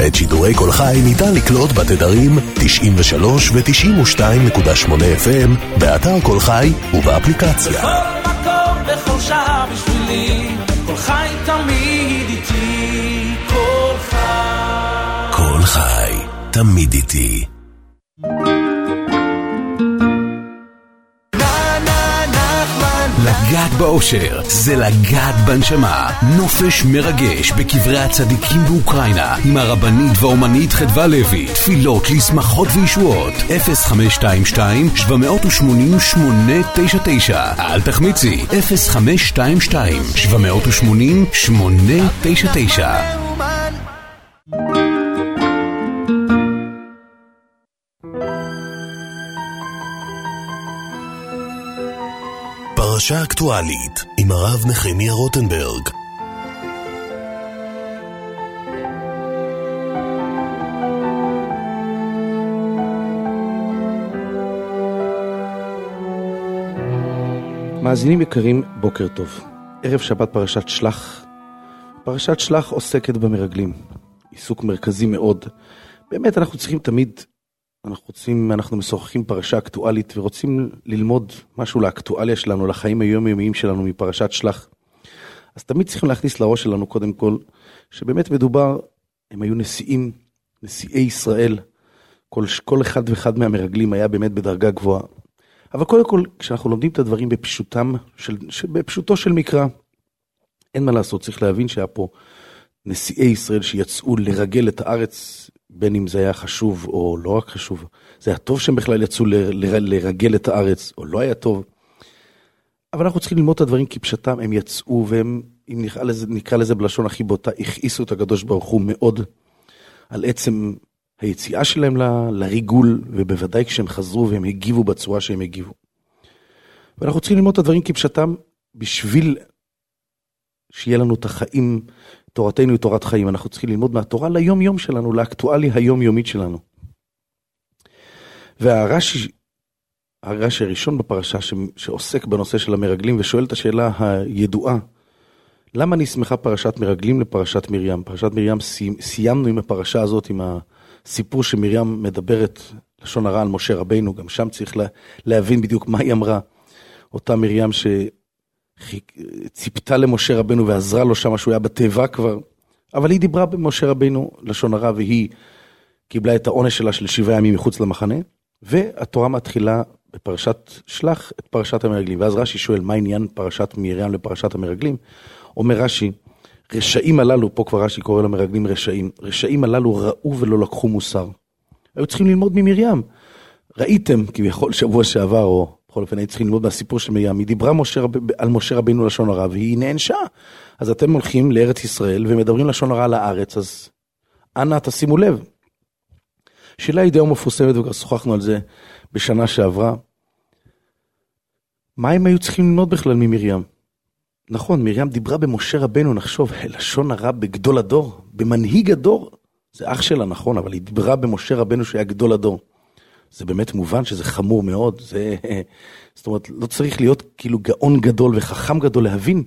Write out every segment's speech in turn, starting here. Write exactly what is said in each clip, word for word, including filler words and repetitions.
את שידורי כל חי ניתן לקלוט בתדרים תשעים ושלוש ו-תשעים ושתיים נקודה שמונה אף אם באתר כל חי ובאפליקציה. בכל מקום, בכל שעה בשבילי, כל חי תמיד איתי, כל חי. כל חי תמיד איתי. לגעת באושר זה לגעת בנשמה. נופש מרגש בקברי הצדיקים באוקראינה עם הרבנית והאומנית חדווה לוי. תפילות לשמחות וישועות. אפס חמש שתיים שתיים שבע שמונים שמונה תשע תשע. אל תחמיצי. אפס חמש שתיים שתיים שבע שמונים שמונה תשע תשע. פרשה אקטואלית עם הרב נחמיה רוטנברג. מאזינים יקרים, בוקר טוב. ערב שבת פרשת שלח. פרשת שלח עוסקת במרגלים. עיסוק מרכזי מאוד. באמת אנחנו צריכים תמיד, אנחנו רוצים, אנחנו משוחחים פרשה אקטואלית ורוצים ללמוד משהו לאקטואליה שלנו, לחיים היומיומיים שלנו מפרשת שלח. אז תמיד צריכים להכניס לראש שלנו קודם כל, שבאמת מדובר, הם היו נשיאים, נשיאי ישראל, כל, כל אחד ואחד מהמרגלים היה באמת בדרגה גבוהה. אבל קודם כל, כשאנחנו לומדים את הדברים בפשוטם, של, בפשוטו של מקרא, אין מה לעשות, צריך להבין שהיה פה נשיאי ישראל שיצאו לרגל את הארץ, בין אם זה היה חשוב או לא רק חשוב. זה היה טוב שהם בכלל יצאו ל, ל, לרגל את הארץ, או לא היה טוב. אבל אנחנו צריכים ללמוד את הדברים כפשטם, הם יצאו, והם, אם נקרא לזה, נקרא לזה בלשון הכי בוטה, הכעיסו את הקדוש ברוך הוא מאוד, על עצם היציאה שלהם ל, לריגול, ובוודאי כשהם חזרו והם הגיבו בצורה שהם הגיבו. ואנחנו צריכים ללמוד את הדברים כפשטם, בשביל שיהיה לנו את החיים, תורתנו היא תורת חיים, אנחנו צריכים ללמוד מהתורה ליום יום שלנו, לאקטואלי היום יומית שלנו. והרש"י, הרש"י הראשון בפרשה ש, שעוסק בנושא של המרגלים, ושואל את השאלה הידועה, למה נסמכה פרשת מרגלים לפרשת מרים? פרשת מרים סיימנו עם הפרשה הזאת, עם הסיפור שמרים מדברת לשון הרע על משה רבינו, גם שם צריך לה, להבין בדיוק מה היא אמרה, אותה מרים ש... ציפתה למשה רבנו ועזרה לו שם, שהוא היה בטבע כבר, אבל היא דיברה במשה רבנו לשון הרע, והיא קיבלה את העונש שלה של שבעה ימים מחוץ למחנה, והתורה מתחילה בפרשת שלח את פרשת המרגלים. ואז רש"י שואל, מה עניין פרשת מרים לפרשת המרגלים? אומר רש"י, רשעים הללו, פה כבר רש"י קורא למרגלים רשעים, רשעים הללו ראו ולא לקחו מוסר. היו צריכים ללמוד ממרים. ראיתם כביכול שבוע שעבר, או בכל אופן, היו צריכים ללמוד מהסיפור של מרים, היא דיברה משה רב... על משה רבינו לשון הרע, והיא נענשה. אז אתם הולכים לארץ ישראל, ומדברים לשון הרע על הארץ, אז אנא תשימו לב. שאלה ידיעה מפורסמת, וכבר שוחחנו על זה בשנה שעברה. מה הם היו צריכים ללמוד בכלל ממרים? נכון, מרים דיברה במשה רבינו, נחשוב, לשון הרע בגדול הדור, במנהיג הדור, זה אח שלה, נכון, אבל היא דיברה במשה רבינו שהיה גדול הדור. זה באמת מובן שזה חמור מאוד, זה, זאת אומרת, לא צריך להיות כאילו גאון גדול וחכם גדול להבין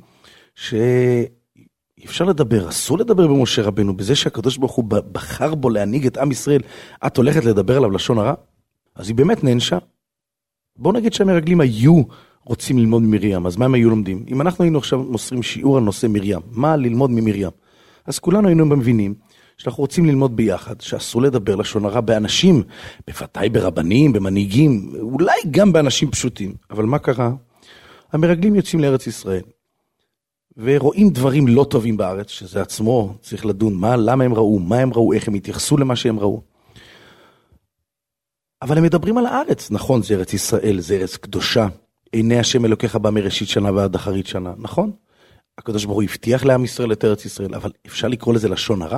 שאי אפשר לדבר, אסור לדבר במשה רבינו, בזה שהקדוש ברוך הוא בחר בו להנהיג את עם ישראל, את הולכת לדבר עליו לשון הרע? אז היא באמת נענשה. בואו נגיד שהמרגלים היו רוצים ללמוד ממרים, אז מה הם היו לומדים? אם אנחנו היינו עכשיו מוסרים שיעור על נושא מרים, מה ללמוד ממרים? אז כולנו היינו מבינים, שאנחנו רוצים ללמוד ביחד, שאסור לדבר לשון הרע באנשים, בוודאי ברבנים, במנהיגים, אולי גם באנשים פשוטים. אבל מה קרה? המרגלים יוצאים לארץ ישראל, ורואים דברים לא טובים בארץ, שזה עצמו צריך לדון מה, למה הם ראו, מה הם ראו, איך הם התייחסו למה שהם ראו. אבל הם מדברים על הארץ, נכון, זה ארץ ישראל, זה ארץ קדושה, עיני השם אלוקיך בא מראשית שנה ועד אחרית שנה, נכון? הקדוש ברוך הוא הבטיח לעם ישראל את ארץ ישראל, אבל אפשר לקרוא לזה לשון הרע?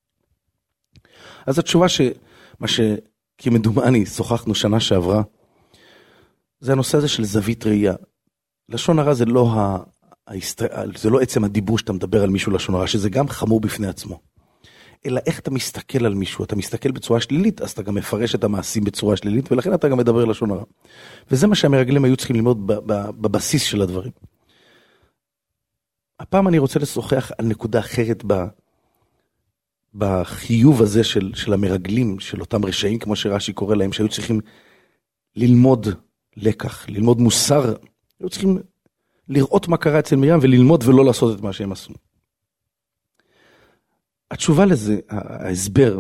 אז התשובה שמה שכמדומני שוחחנו שנה שעברה, זה הנושא הזה של זווית ראייה. לשון הרע זה לא, ה... זה לא עצם הדיבור שאתה מדבר על מישהו לשון הרע, שזה גם חמור בפני עצמו. אלא איך אתה מסתכל על מישהו, אתה מסתכל בצורה שלילית, אז אתה גם מפרש את המעשים בצורה שלילית, ולכן אתה גם מדבר לשון הרע. וזה מה שהמרגלים היו צריכים ללמוד בבסיס של הדברים. הפעם אני רוצה לשוחח על נקודה אחרת ב... בחיוב הזה של, של המרגלים, של אותם רשעים, כמו שרש"י קורא להם, שהיו צריכים ללמוד לקח, ללמוד מוסר, היו צריכים לראות מה קרה אצל מרים וללמוד ולא לעשות את מה שהם עשו. התשובה לזה, ההסבר,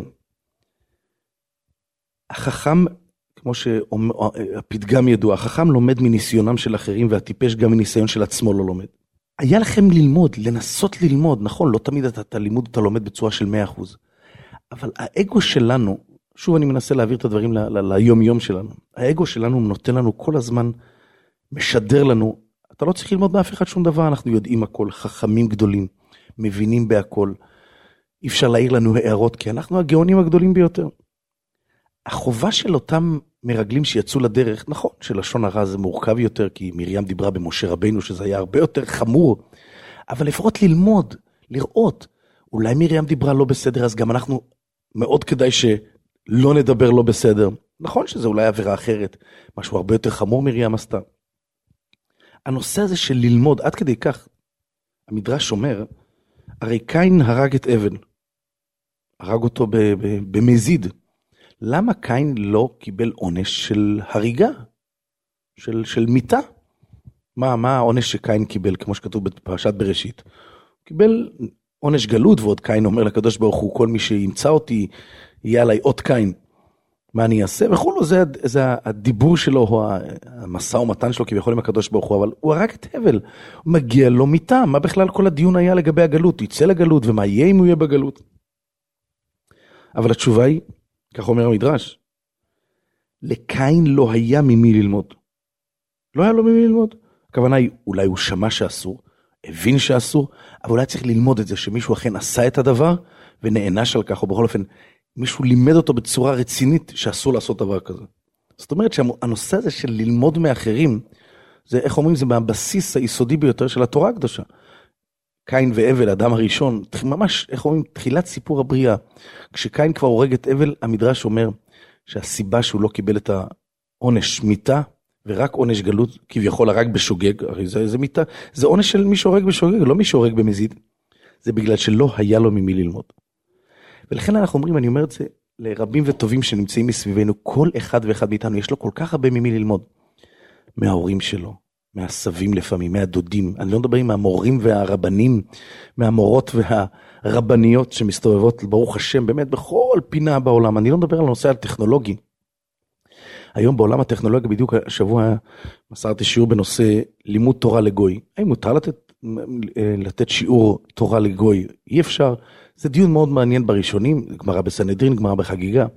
החכם, כמו שהפתגם ידוע, החכם לומד מניסיונם של אחרים והטיפש גם מניסיון של עצמו לא לומד. היה לכם ללמוד, לנסות ללמוד, נכון, לא תמיד אתה, אתה לימוד, אתה לומד בצורה של מאה אחוז, אבל האגו שלנו, שוב אני מנסה להעביר את הדברים ל- ל- ליום יום שלנו, האגו שלנו נותן לנו כל הזמן, משדר לנו, אתה לא צריך ללמוד מאף אחד שום דבר, אנחנו יודעים הכל, חכמים גדולים, מבינים בהכל, אי אפשר להעיר לנו הערות, כי אנחנו הגאונים הגדולים ביותר. החובה של אותם מרגלים שיצאו לדרך, נכון שלשון הרע זה מורכב יותר, כי מרים דיברה במשה רבינו, שזה היה הרבה יותר חמור, אבל לפחות ללמוד, לראות, אולי מרים דיברה לא בסדר, אז גם אנחנו, מאוד כדאי שלא נדבר לא בסדר. נכון שזה אולי עבירה אחרת, משהו הרבה יותר חמור מרים עשתה. הנושא הזה של ללמוד, עד כדי כך, המדרש אומר, הרי קין הרג את אבל, הרג אותו במזיד. למה קין לא קיבל עונש של הריגה, של, של מיתה? מה, מה העונש שקין קיבל, כמו שכתוב בפרשת בראשית? הוא קיבל עונש גלות, ועוד קין אומר לקדוש ברוך הוא, כל מי שימצא אותי, יהיה עליי עוד קין. מה אני אעשה? וכולו, זה, זה הדיבור שלו, או המסע ומתן שלו, כביכול עם הקדוש ברוך הוא, אבל הוא הרג את הבל, הוא מגיע לו מיתה, מה בכלל כל הדיון היה לגבי הגלות? הוא יצא לגלות, ומה יהיה אם הוא יהיה בגלות? אבל התשובה היא, כך אומר המדרש, לקין לא היה ממי ללמוד. לא היה לו ממי ללמוד. הכוונה היא, אולי הוא שמע שאסור, הבין שאסור, אבל אולי צריך ללמוד את זה, שמישהו אכן עשה את הדבר, ונענש על כך, או בכל אופן, מישהו לימד אותו בצורה רצינית, שאסור לעשות דבר כזה. זאת אומרת שהנושא הזה של ללמוד מאחרים, זה, איך אומרים, זה מהבסיס היסודי ביותר של התורה הקדושה. קין והבל, האדם הראשון, ממש, איך אומרים, תחילת סיפור הבריאה. כשקין כבר הורג את הבל, המדרש אומר שהסיבה שהוא לא קיבל את העונש מיתה, ורק עונש גלות, כביכול הרג בשוגג, הרי זה, זה מיתה, זה עונש של מי שהורג בשוגג, לא מי שהורג במזיד. זה בגלל שלא היה לו ממי ללמוד. ולכן אנחנו אומרים, אני אומר את זה לרבים וטובים שנמצאים מסביבנו, כל אחד ואחד מאיתנו, יש לו כל כך הרבה ממי ללמוד. מההורים שלו, מהסבים לפעמים, מהדודים, אני לא מדבר עם המורים והרבנים, מהמורות והרבניות שמסתובבות, ברוך השם, באמת בכל פינה בעולם, אני לא מדבר על הנושא הטכנולוגי. היום בעולם הטכנולוגיה, בדיוק השבוע מסרתי שיעור בנושא לימוד תורה לגוי. האם מותר לתת, לתת שיעור תורה לגוי? אי אפשר. זה דיון מאוד מעניין בראשונים, גמרא בסנהדרין, גמרא בחגיגה.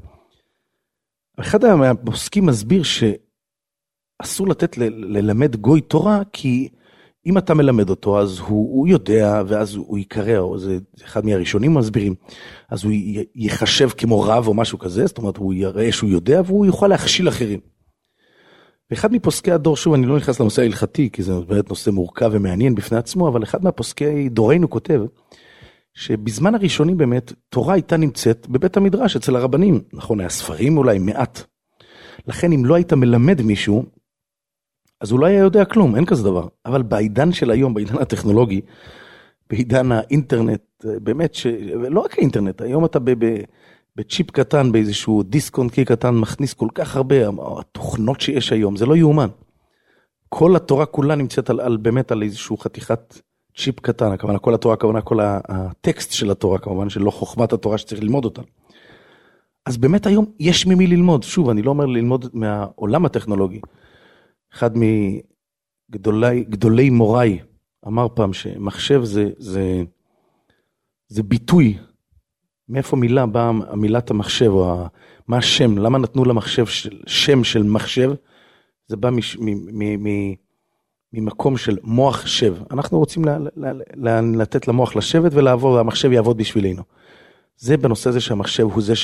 אחד מהפוסקים מסביר שאסור לתת ל- ללמד גוי תורה, כי אם אתה מלמד אותו, אז הוא, הוא יודע, ואז הוא יקרא, או זה אחד מהראשונים מסבירים, אז הוא יחשב כמו רב או משהו כזה, זאת אומרת, הוא יראה שהוא יודע, והוא יוכל להכשיל אחרים. ואחד מפוסקי הדור, שוב, אני לא נכנס לנושא ההלכתי, כי זה באמת נושא מורכב ומעניין בפני עצמו, אבל אחד מהפוסקי דורנו כותב, שבזמן הראשונים באמת, תורה הייתה נמצאת בבית המדרש אצל הרבנים, נכון, היה ספרים אולי מעט. לכן אם לא היית מלמד מישהו, אז הוא לא היה יודע כלום, אין כזה דבר. אבל בעידן של היום, בעידן הטכנולוגי, בעידן האינטרנט, באמת, ש... לא רק האינטרנט, היום אתה ב... ב... בצ'יפ קטן, באיזשהו דיסק-און-קי קטן, מכניס כל כך הרבה, התוכנות שיש היום, זה לא יאומן. כל התורה כולה נמצאת על, על, באמת על איזשהו חתיכת צ'יפ קטן, הכוונה, כל התורה, הכוונה, כל הטקסט של התורה, כמובן, שלא חוכמת התורה שצריך ללמוד אותה. אז באמת היום יש ממי ללמוד. שוב, אני לא אומר ללמוד מהעולם הטכנולוגי. אחד מגדולי גדולי מוריי אמר פעם שמחשב זה, זה, זה ביטוי. מאיפה מילה באה מילת המחשב, או מה השם, למה נתנו למחשב של, שם של מחשב? זה בא מש, מ, מ, מ, ממקום של מוח שב. אנחנו רוצים ל, ל, ל, לתת למוח לשבת ולעבור, והמחשב יעבוד בשבילנו. זה בנושא הזה שהמחשב הוא זה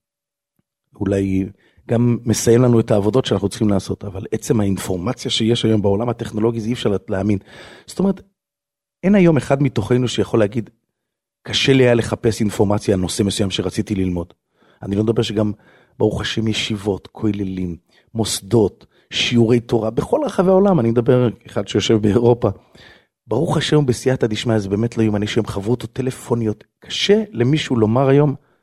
שאולי גם מסיים לנו את העבודות שאנחנו צריכים לעשות, אבל עצם האינפורמציה שיש היום בעולם הטכנולוגי, זה אי אפשר להאמין. זאת אומרת, אין היום אחד מתוכנו שיכול להגיד, קשה לי היה לחפש אינפורמציה על נושא מסוים שרציתי ללמוד. אני לא מדבר שגם, ברוך השם, ישיבות, כוללים, מוסדות, שיעורי תורה, בכל רחבי העולם, אני מדבר אחד שיושב באירופה, ברוך השם בסייעתא דשמיא, זה באמת לא יאומן, שהם חברות או טלפוניות, קשה למישהו לומר היום,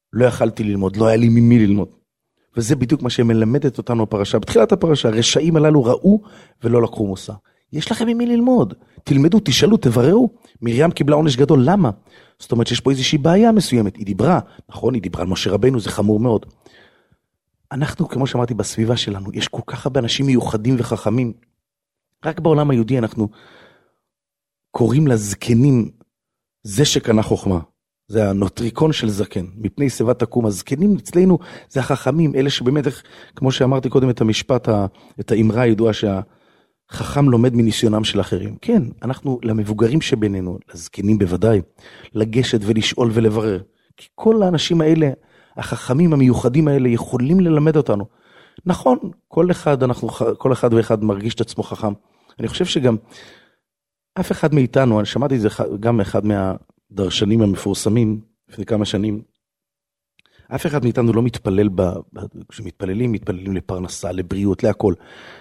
לא יכלתי ללמוד, לא היה לי ממי ללמוד. וזה בדיוק מה שמלמדת אותנו הפרשה. בתחילת הפרשה, הרשעים הללו ראו ולא לקחו מוסר. יש לכם ממי ללמוד. תלמדו, תשאלו, תבררו. מרים קיבלה עונש גדול, למה? זאת אומרת שיש פה איזושהי בעיה מסוימת. היא דיברה, נכון, היא דיברה על משה רבנו, זה חמור מאוד. אנחנו, כמו שאמרתי, בסביבה שלנו, יש כל כך הרבה אנשים מיוחדים וחכמים. רק בעולם היהודי אנחנו קוראים לזקנים, זה שקנה חוכמה. זה הנוטריקון של זקן, מפני שיבה תקום. הזקנים אצלנו זה החכמים, אלה שבאמת, כמו שאמרתי קודם את המשפט, את האמרה הידועה שהחכם לומד מניסיונם של אחרים. כן, אנחנו למבוגרים שבינינו, לזקנים בוודאי, לגשת ולשאול ולברר. כי כל האנשים האלה, החכמים המיוחדים האלה, יכולים ללמד אותנו. נכון, כל אחד, אנחנו, כל אחד ואחד מרגיש את עצמו חכם. אני חושב שגם אף אחד מאיתנו, אני שמעתי את זה גם אחד מהדרשנים המפורסמים לפני כמה שנים, אף אחד מאיתנו לא מתפלל, ב, כשמתפללים, מתפללים לפרנסה, לבריאות, להכל.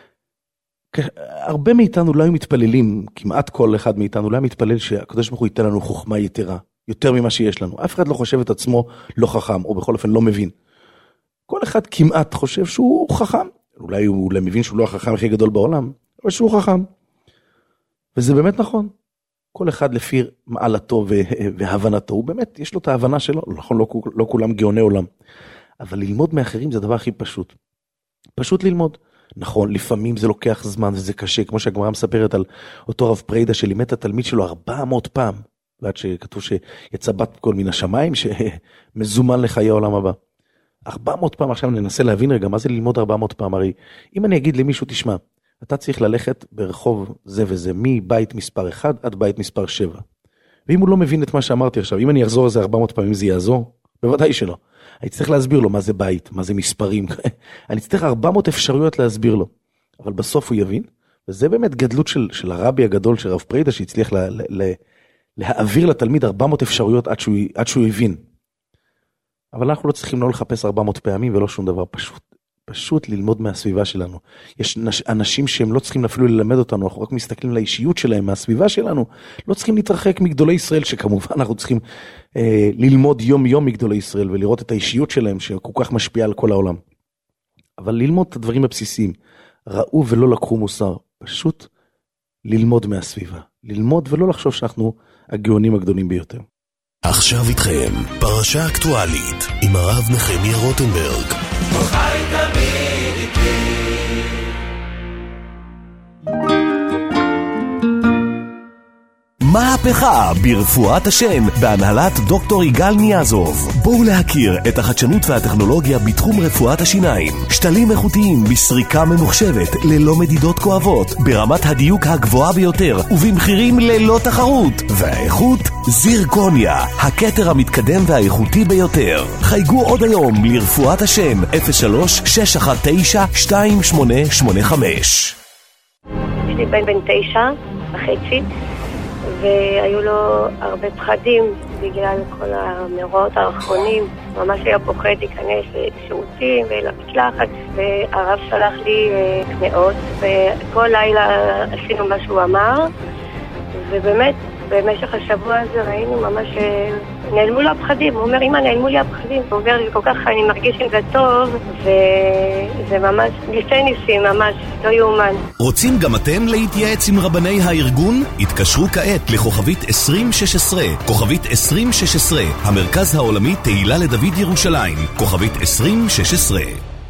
הרבה מאיתנו לא היו מתפללים, כמעט כל אחד מאיתנו לא היה מתפלל שהקדוש ברוך הוא ייתן לנו חוכמה יתרה, יותר ממה שיש לנו. אף אחד לא חושב את עצמו לא חכם, או בכל אופן לא מבין. כל אחד כמעט חושב שהוא חכם, אולי הוא מבין שהוא לא החכם הכי גדול בעולם, אבל שהוא חכם. וזה באמת נכון. כל אחד לפי מעלתו והבנתו, הוא באמת, יש לו את ההבנה שלו, נכון, לא, לא כולם גאוני עולם. אבל ללמוד מאחרים זה הדבר הכי פשוט. פשוט ללמוד. נכון, לפעמים זה לוקח זמן וזה קשה, כמו שהגמרא מספרת על אותו רב פרידה שלימד את התלמיד שלו ארבע מאות פעם, ועד שכתוב שיצא בת קול מן השמיים, שמזומן לחיי העולם הבא. ארבע מאות פעם, עכשיו ננסה להבין רגע, מה זה ללמוד ארבע מאות פעם? הרי אם אני אגיד למישהו, תשמע, אתה צריך ללכת ברחוב זה וזה, מבית מספר אחד עד בית מספר שבע. ואם הוא לא מבין את מה שאמרתי עכשיו, אם אני אחזור על זה ארבע מאות פעמים, זה יעזור? בוודאי שלא. אני צריך להסביר לו מה זה בית, מה זה מספרים. אני צריך ארבע מאות אפשרויות להסביר לו. אבל בסוף הוא יבין, וזה באמת גדלות של, של הרבי הגדול, של רב פרידה, שהצליח לה, לה, להעביר לתלמיד ארבע מאות אפשרויות עד שהוא, עד שהוא הבין. אבל אנחנו לא צריכים לא לחפש ארבע מאות פעמים ולא שום דבר פשוט. פשוט ללמוד מהסביבה שלנו. יש אנשים שהם לא צריכים אפילו ללמד אותנו, אנחנו רק מסתכלים לאישיות שלהם, מהסביבה שלנו, לא צריכים להתרחק מגדולי ישראל, שכמובן אנחנו צריכים אה, ללמוד יום יום מגדולי ישראל, ולראות את האישיות שלהם, שכל כך משפיעה על כל העולם. אבל ללמוד את הדברים הבסיסיים, ראו ולא לקחו מוסר, פשוט ללמוד מהסביבה. ללמוד ולא לחשוב שאנחנו הגאונים הגדולים ביותר. עכשיו איתכם, פרשה אקטואלית, עם הרב נחמיה רוטנברג. חי תמיד איתי. מהפכה ברפואת השן בהנהלת דוקטור יגאל ניאזוב. בואו להכיר את החדשנות והטכנולוגיה בתחום רפואת השיניים. שתלים איכותיים בסריקה ממוחשבת ללא מדידות כואבות, ברמת הדיוק הגבוהה ביותר ובמחירים ללא תחרות. והאיכות זירקוניה, הכתר המתקדם והאיכותי ביותר. חייגו עוד היום לרפואת השן אפס שלוש שש אחת תשע שתיים שמונה שמונה חמש. יש לי בן בן תשע וחצי, והיו לו הרבה פחדים בגלל כל המאורעות האחרונים. ממש היה פוחד להיכנס לשירותים ולמקלחת, והרב שלח לי קנאות, וכל לילה עשינו מה שהוא אמר, ובאמת במשך השבוע הזה ראינו ממש נעלמו לו הפחדים. הוא אומר, אמא, נעלמו לי הפחדים. הוא אומר, כל כך אני מרגיש עם זה טוב, וזה ממש ניסי ניסים, ממש לא יאומן. רוצים גם אתם להתייעץ עם רבני הארגון? התקשרו כעת לכוכבית עשרים שש עשרה, כוכבית עשרים שש עשרה, המרכז העולמי תהילה לדוד ירושלים, כוכבית עשרים שש עשרה.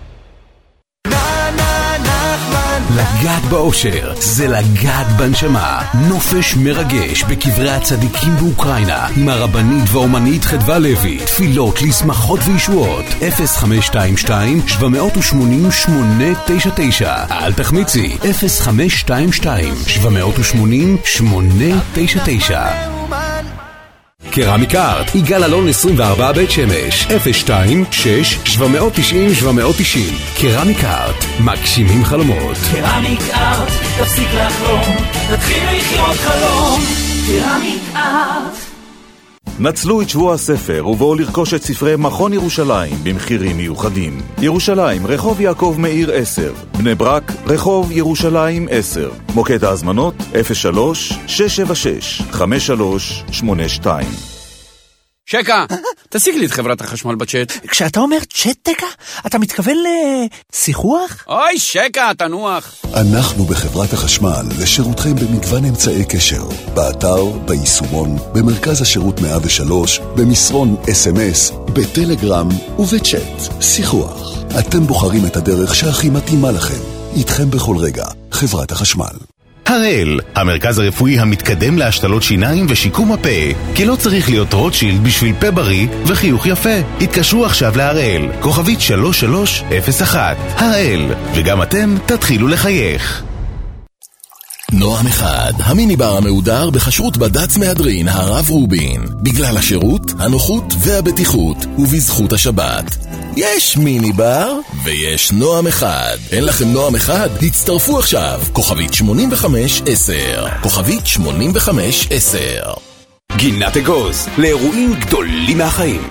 לגעת באושר זה לגעת בנשמה. נופש מרגש בקברי הצדיקים באוקראינה עם הרבנית והאומנית חדווה לוי. תפילות לשמחות וישועות. אפס חמש שתיים שתיים שבע שמונה שמונה תשע תשע. אל תחמיצי. אפס חמש שתיים שתיים שבע שמונה שמונה תשע תשע. קרמיקארט, יגאל אלון עשרים וארבע בית שמש, אפס שתיים שש שבע תשע שבע תשע. קרמיקארט, מגשימים חלומות. קרמיקארט, תפסיק לחלום, תתחיל לחיות חלום. קרמיקארט. נצלו את שבוע הספר ובואו לרכוש את ספרי מכון ירושלים במחירים מיוחדים. ירושלים, רחוב יעקב מאיר עשר. בני ברק, רחוב ירושלים עשר. מוקד ההזמנות אפס שלוש שש שבע שש חמש שלוש שמונה שתיים. שקה, תשיג לי את חברת החשמל בצ'אט. כשאתה אומר צ'אט-טקה, אתה מתכוון לשיחוח? אוי, שקה, תנוח. אנחנו בחברת החשמל לשירותכם במגוון אמצעי קשר, באתר, ביישומון, במרכז השירות מאה ושלוש, במסרון אס אם אס, בטלגרם ובצ'אט. שיחוח. אתם בוחרים את הדרך שהכי מתאימה לכם. איתכם בכל רגע, חברת החשמל. הראל, המרכז הרפואי המתקדם להשתלות שיניים ושיקום הפה, כי לא צריך להיות רוטשילד בשביל פה בריא וחיוך יפה. התקשרו עכשיו להראל, כוכבית שלוש שלוש אפס אחת. הראל, וגם אתם תתחילו לחייך. נועם אחד, המיניבר המהודר בחשרות בד"ץ מהדרין הרב רובין, בגלל השירות, הנוחות והבטיחות, ובזכות השבת. יש מיניבר ויש נועם אחד. אין לכם נועם אחד? הצטרפו עכשיו, כוכבית שמונים וחמש עשר. כוכבית שמונים וחמש עשר. גינת אגוז, לאירועים גדולים מהחיים.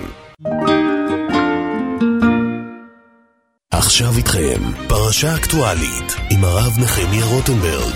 עכשיו איתכם, פרשה אקטואלית עם הרב נחמיה רוטנברג.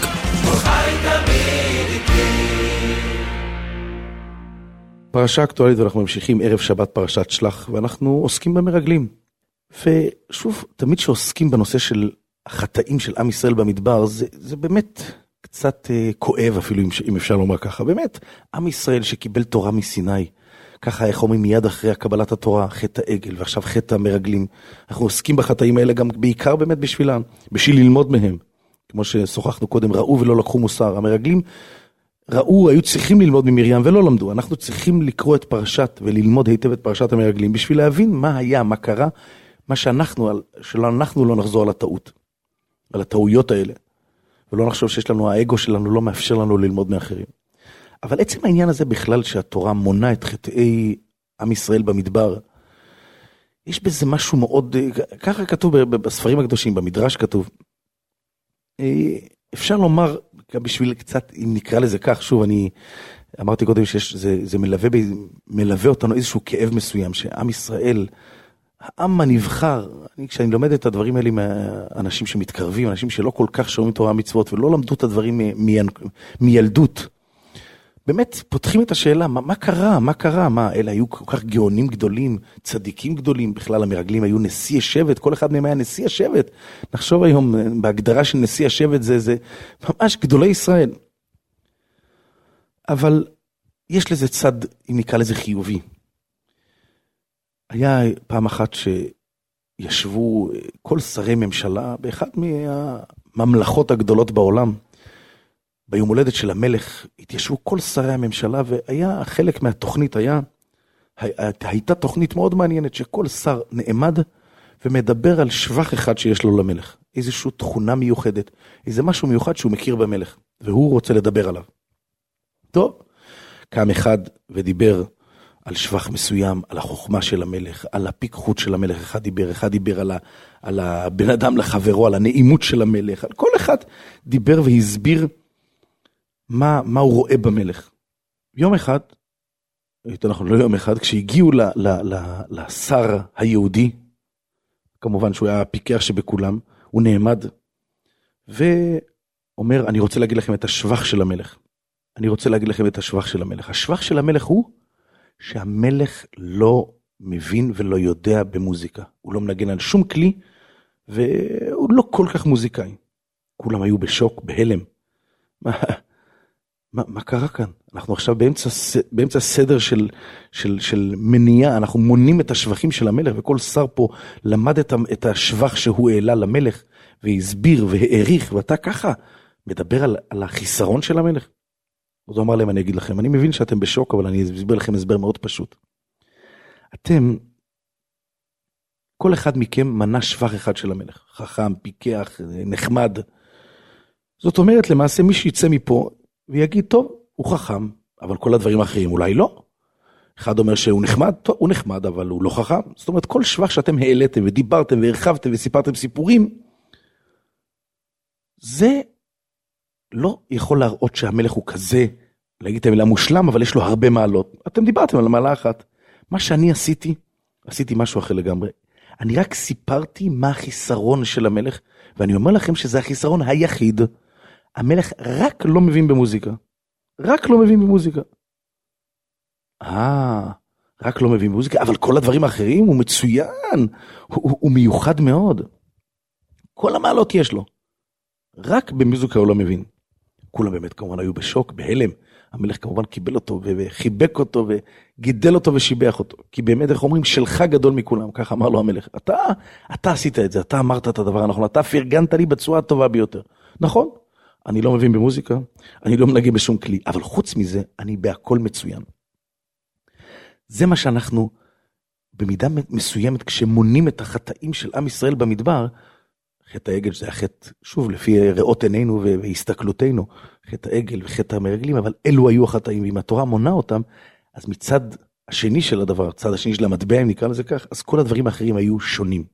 פרשה אקטואלית, ואנחנו ממשיכים ערב שבת פרשת שלח, ואנחנו עוסקים במרגלים. ושוב, תמיד שעוסקים בנושא של החטאים של עם ישראל במדבר, זה, זה באמת קצת אה, כואב אפילו, אם אפשר לומר ככה. באמת, עם ישראל שקיבל תורה מסיני, ככה איך אומרים מיד אחרי קבלת התורה, חטא העגל, ועכשיו חטא המרגלים. אנחנו עוסקים בחטאים האלה גם בעיקר באמת בשבילם, בשביל ללמוד מהם. כמו ששוחחנו קודם, ראו ולא לקחו מוסר. המרגלים ראו, היו צריכים ללמוד ממרים ולא למדו. אנחנו צריכים לקרוא את פרשת וללמוד היטב את פרשת המרגלים, בשביל להבין מה היה, מה קרה, מה שאנחנו, שאנחנו לא נחזור על הטעות, על הטעויות האלה. ולא נחשוב שיש לנו, האגו שלנו לא מאפשר לנו ללמוד מאחרים. אבל עצם העניין הזה בכלל שהתורה מונה את חטאי עם ישראל במדבר, יש בזה משהו מאוד, ככה כתוב בספרים הקדושים, במדרש כתוב, אפשר לומר, בשביל קצת, אם נקרא לזה כך, שוב, אני אמרתי קודם שזה זה מלווה, מלווה אותנו איזשהו כאב מסוים, שעם ישראל, העם הנבחר, אני, כשאני לומד את הדברים האלה מאנשים שמתקרבים, אנשים שלא כל כך שומעים תורה מצוות, ולא למדו את הדברים מ, מ, מילדות, באמת פותחים את השאלה, מה, מה קרה, מה קרה, מה, אלה היו כל כך גאונים גדולים, צדיקים גדולים, בכלל המרגלים היו נשיא השבט, כל אחד מהם היה נשיא השבט, נחשוב היום, בהגדרה של נשיא השבט זה, זה ממש גדולי ישראל. אבל יש לזה צד, אם נקרא לזה חיובי. היה פעם אחת שישבו כל שרי ממשלה, באחד מהממלכות הגדולות בעולם, ביום הולדת של המלך התיישבו כל שרי הממשלה, והיה חלק מהתוכנית, היה, הייתה תוכנית מאוד מעניינת, שכל שר נעמד ומדבר על שבח אחד שיש לו למלך, איזושהי תכונה מיוחדת, איזה משהו מיוחד שהוא מכיר במלך, והוא רוצה לדבר עליו. טוב, קם אחד ודיבר על שבח מסוים, על החוכמה של המלך, על הפיקחות של המלך, אחד דיבר, אחד דיבר על, ה, על הבן אדם לחברו, על הנעימות של המלך, על כל אחד דיבר והסביר, מה, מה הוא רואה במלך. יום אחד, אנחנו לא יום אחד, כשהגיעו ל, ל, ל, לשר היהודי, כמובן שהוא היה הפיקח שבכולם, הוא נעמד, ואומר, אני רוצה להגיד לכם את השבח של המלך. אני רוצה להגיד לכם את השבח של המלך. השבח של המלך הוא, שהמלך לא מבין ולא יודע במוזיקה. הוא לא מנגן על שום כלי, והוא לא כל כך מוזיקאי. כולם היו בשוק, בהלם. מה... מה, מה קרה כאן? אנחנו עכשיו באמצע, באמצע סדר של, של, של מניעה, אנחנו מונים את השבחים של המלך, וכל שר פה למד את, את השבח שהוא העלה למלך, והסביר והעריך, ואתה ככה מדבר על, על החיסרון של המלך. אז הוא אמר להם, אני אגיד לכם, אני מבין שאתם בשוק, אבל אני אסביר לכם הסבר מאוד פשוט. אתם, כל אחד מכם מנה שבח אחד של המלך, חכם, פיקח, נחמד. זאת אומרת, למעשה מי שיצא מפה, ויגיד, טוב, הוא חכם, אבל כל הדברים האחרים אולי לא. אחד אומר שהוא נחמד, טוב, הוא נחמד, אבל הוא לא חכם. זאת אומרת, כל שבח שאתם העליתם ודיברתם והרחבתם וסיפרתם סיפורים, זה לא יכול להראות שהמלך הוא כזה, להגיד את המילה מושלם, אבל יש לו הרבה מעלות. אתם דיברתם על מעלה אחת. מה שאני עשיתי, עשיתי משהו אחר לגמרי. אני רק סיפרתי מה החיסרון של המלך, ואני אומר לכם שזה החיסרון היחיד. המלך רק לא מבין במוזיקה. רק לא מבין במוזיקה. אה, רק לא מבין מוזיקה, אבל כל הדברים האחרים הוא מצוין, הוא, הוא מיוחד מאוד. כל המעלות יש לו. רק במוזיקה הוא לא מבין. כולם באמת כמובן היו בשוק, בהלם. המלך כמובן קיבל אותו וחיבק אותו וגידל אותו ושיבח אותו. כי באמת איך אומרים, שלך גדול מכולם, כך אמר לו המלך. אתה, אתה עשית את זה, אתה אמרת את הדבר הנכון, אתה פרגנת לי בצורה הטובה ביותר. נכון, אני לא מבין במוזיקה, אני לא מנגן בשום כלי, אבל חוץ מזה, אני בהכל מצוין. זה מה שאנחנו, במידה מסוימת, כשמונים את החטאים של עם ישראל במדבר, חטא העגל זה החטא, שוב, לפי ראות עינינו והסתכלותנו, חטא העגל וחטא המרגלים, אבל אלו היו החטאים, ואם התורה מונה אותם, אז מצד השני של הדבר, צד השני של המטבע, אם נקרא לזה כך, אז כל הדברים האחרים היו שונים.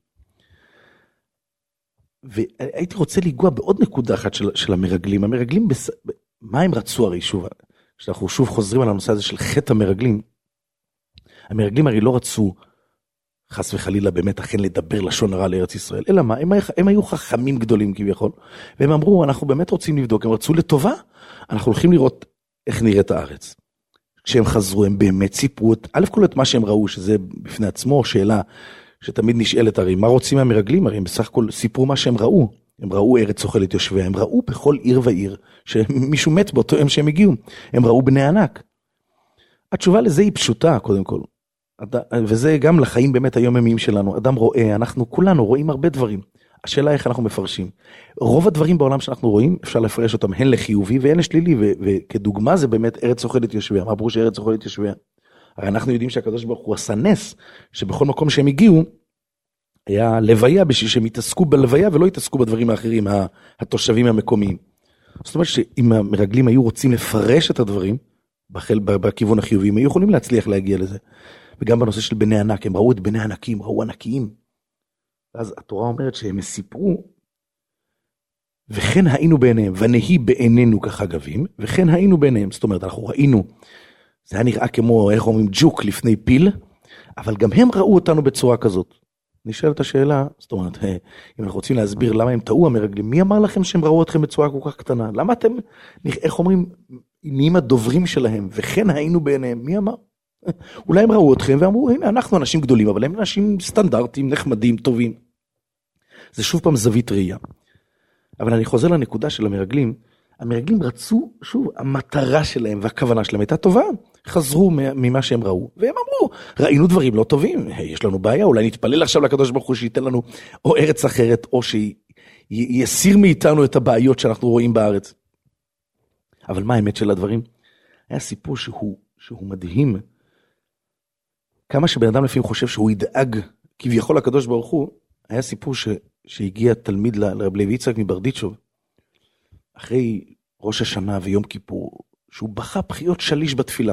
והייתי רוצה לגוע בעוד נקודה אחת של, של המרגלים. המרגלים, בס... מה הם רצו הרי שוב? כשאנחנו שוב חוזרים על הנושא הזה של חטא המרגלים, המרגלים הרי לא רצו, חס וחלילה באמת אכן לדבר לשון הרע לארץ ישראל, אלא מה? הם, הם היו חכמים גדולים כביכול, והם אמרו, אנחנו באמת רוצים לבדוק, הם רצו לטובה, אנחנו הולכים לראות איך נראית הארץ. כשהם חזרו, הם באמת סיפרו את, א' כל את מה שהם ראו, שזה בפני עצמו שאלה, שתמיד נשאלת הרי, מה רוצים מהמרגלים? הרי הם בסך הכל סיפרו מה שהם ראו, הם ראו ארץ אוכלת יושביה, הם ראו בכל עיר ועיר, שמישהו מת באותו יום שהם הגיעו, הם ראו בני ענק. התשובה לזה היא פשוטה, קודם כל. וזה גם לחיים באמת היומיומיים שלנו. אדם רואה, אנחנו כולנו רואים הרבה דברים. השאלה איך אנחנו מפרשים. רוב הדברים בעולם שאנחנו רואים, אפשר לפרש אותם הן לחיובי והן לשלילי, וכדוגמה זה באמת ארץ אוכלת יושביה. מה פירוש ארץ אוכלת יושביה? הרי אנחנו יודעים שהקדוש ברוך הוא עשה נס, שבכל מקום שהם הגיעו, היה לוויה בשביל שהם יתעסקו בלוויה, ולא יתעסקו בדברים האחרים, התושבים המקומיים. זאת אומרת שאם המרגלים היו רוצים לפרש את הדברים, בכיוון החיובי, הם היו יכולים להצליח להגיע לזה. וגם בנושא של בני ענק, הם ראו את בני ענקים, ראו ענקיים. ואז התורה אומרת שהם סיפרו, וכן היינו בעיניהם, ונהי בעינינו כחגבים, וכן היינו בעיניהם. זאת אומרת, אנחנו ראינו, זה היה נראה כמו, איך אומרים, ג'וק לפני פיל, אבל גם הם ראו אותנו בצורה כזאת. נשאל את השאלה, זאת אומרת, אם אנחנו רוצים להסביר למה הם טעו המרגלים, מי אמר לכם שהם ראו אתכם בצורה כל כך קטנה? למה אתם, איך אומרים, נהיים הדוברים שלהם, וכן היינו בעיניהם, מי אמר? אולי הם ראו אתכם ואמרו, הנה, אנחנו אנשים גדולים, אבל הם אנשים סטנדרטיים, נחמדים, טובים. זה שוב פעם זווית ראייה. אבל אני חוזר לנקודה של המרגלים, המרגלים רצו, שוב, המטרה שלהם והכוונה שלהם הייתה טובה, חזרו ממה שהם ראו, והם אמרו, ראינו דברים לא טובים, יש לנו בעיה, אולי נתפלל עכשיו לקדוש ברוך הוא שייתן לנו או ארץ אחרת, או שיסיר מאיתנו את הבעיות שאנחנו רואים בארץ. אבל מה האמת של הדברים? היה סיפור שהוא, שהוא מדהים, כמה שבן אדם לפעמים חושב שהוא ידאג כביכול לקדוש ברוך הוא, היה סיפור ש, שהגיע תלמיד לרב לוי יצחק מברדיצ'וב, אחרי ראש השנה ויום כיפור, שהוא בכה בחיות שליש בתפילה.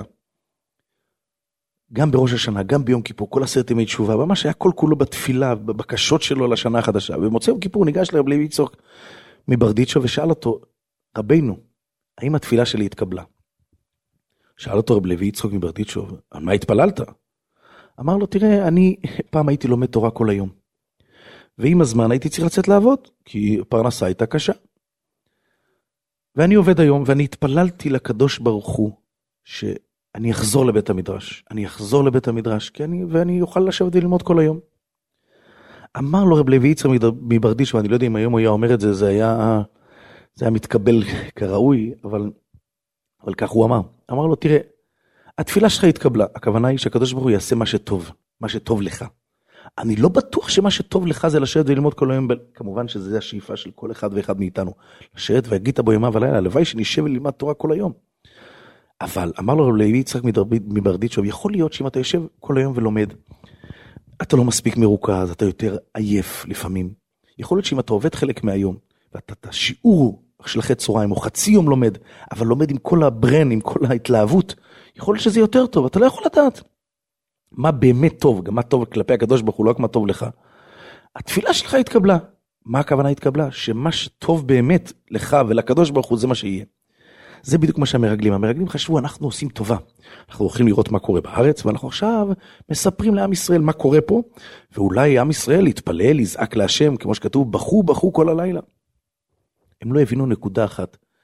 גם בראש השנה, גם ביום כיפור, כל עשרת ימי תשובה, ממש היה כל כולו בתפילה, בבקשות שלו לשנה החדשה. ובמוצאי יום כיפור ניגש לרב לוי יצחק מברדיצ'וב ושאל אותו, רבינו, האם התפילה שלי התקבלה? שאל אותו רב לוי יצחק מברדיצ'וב, על מה התפללת? אמר לו, תראה, אני פעם הייתי לומד תורה כל היום. ועם הזמן הייתי צריך לצאת לעבוד, כי פרנסה הייתה קשה. ואני עובד היום, ואני התפללתי לקדוש ברוך הוא, שאני אחזור לבית המדרש. אני אחזור לבית המדרש, כי אני, ואני אוכל לשבת וללמוד כל היום. אמר לו רב לוי יצחק מברדיצ'וב, ואני לא יודע אם היום הוא היה אומר את זה, זה היה, זה היה מתקבל כראוי, אבל, אבל כך הוא אמר. אמר לו, תראה, התפילה שלך התקבלה, הכוונה היא שהקדוש ברוך הוא יעשה מה שטוב, מה שטוב לך. אני לא בטוח שמה שטוב לך זה לשבת וללמוד כל היום, כמובן שזה השאיפה של כל אחד ואחד מאיתנו, לשבת והגית בו ימה ולילה, הלוואי שנשב וללמד תורה כל היום. אבל אמר לו לוי יצחק מברדיצ'וב, יכול להיות שאם אתה יושב כל היום ולומד, אתה לא מספיק מרוכז, אתה יותר עייף לפעמים. יכול להיות שאם אתה עובד חלק מהיום, ואתה את השיעור של אחרי צהריים, או חצי יום לומד, אבל לומד עם כל הברן, עם כל ההתלהבות, יכול להיות שזה יותר טוב, אתה לא יכול לדעת. מה באמת טוב, גם מה טוב כלפי הקדוש ברוך הוא, לא רק מה טוב לך. התפילה שלך התקבלה. מה הכוונה התקבלה? שמה שטוב באמת לך ולקדוש ברוך הוא זה מה שיהיה. זה בדיוק מה שהמרגלים. המרגלים חשבו, אנחנו עושים טובה. אנחנו הולכים לראות מה קורה בארץ, ואנחנו עכשיו מספרים לעם ישראל מה קורה פה, ואולי עם ישראל יתפלל, יזעק להשם, כמו שכתוב, בכו בכו כל הלילה. הם לא הבינו נקודה אחת.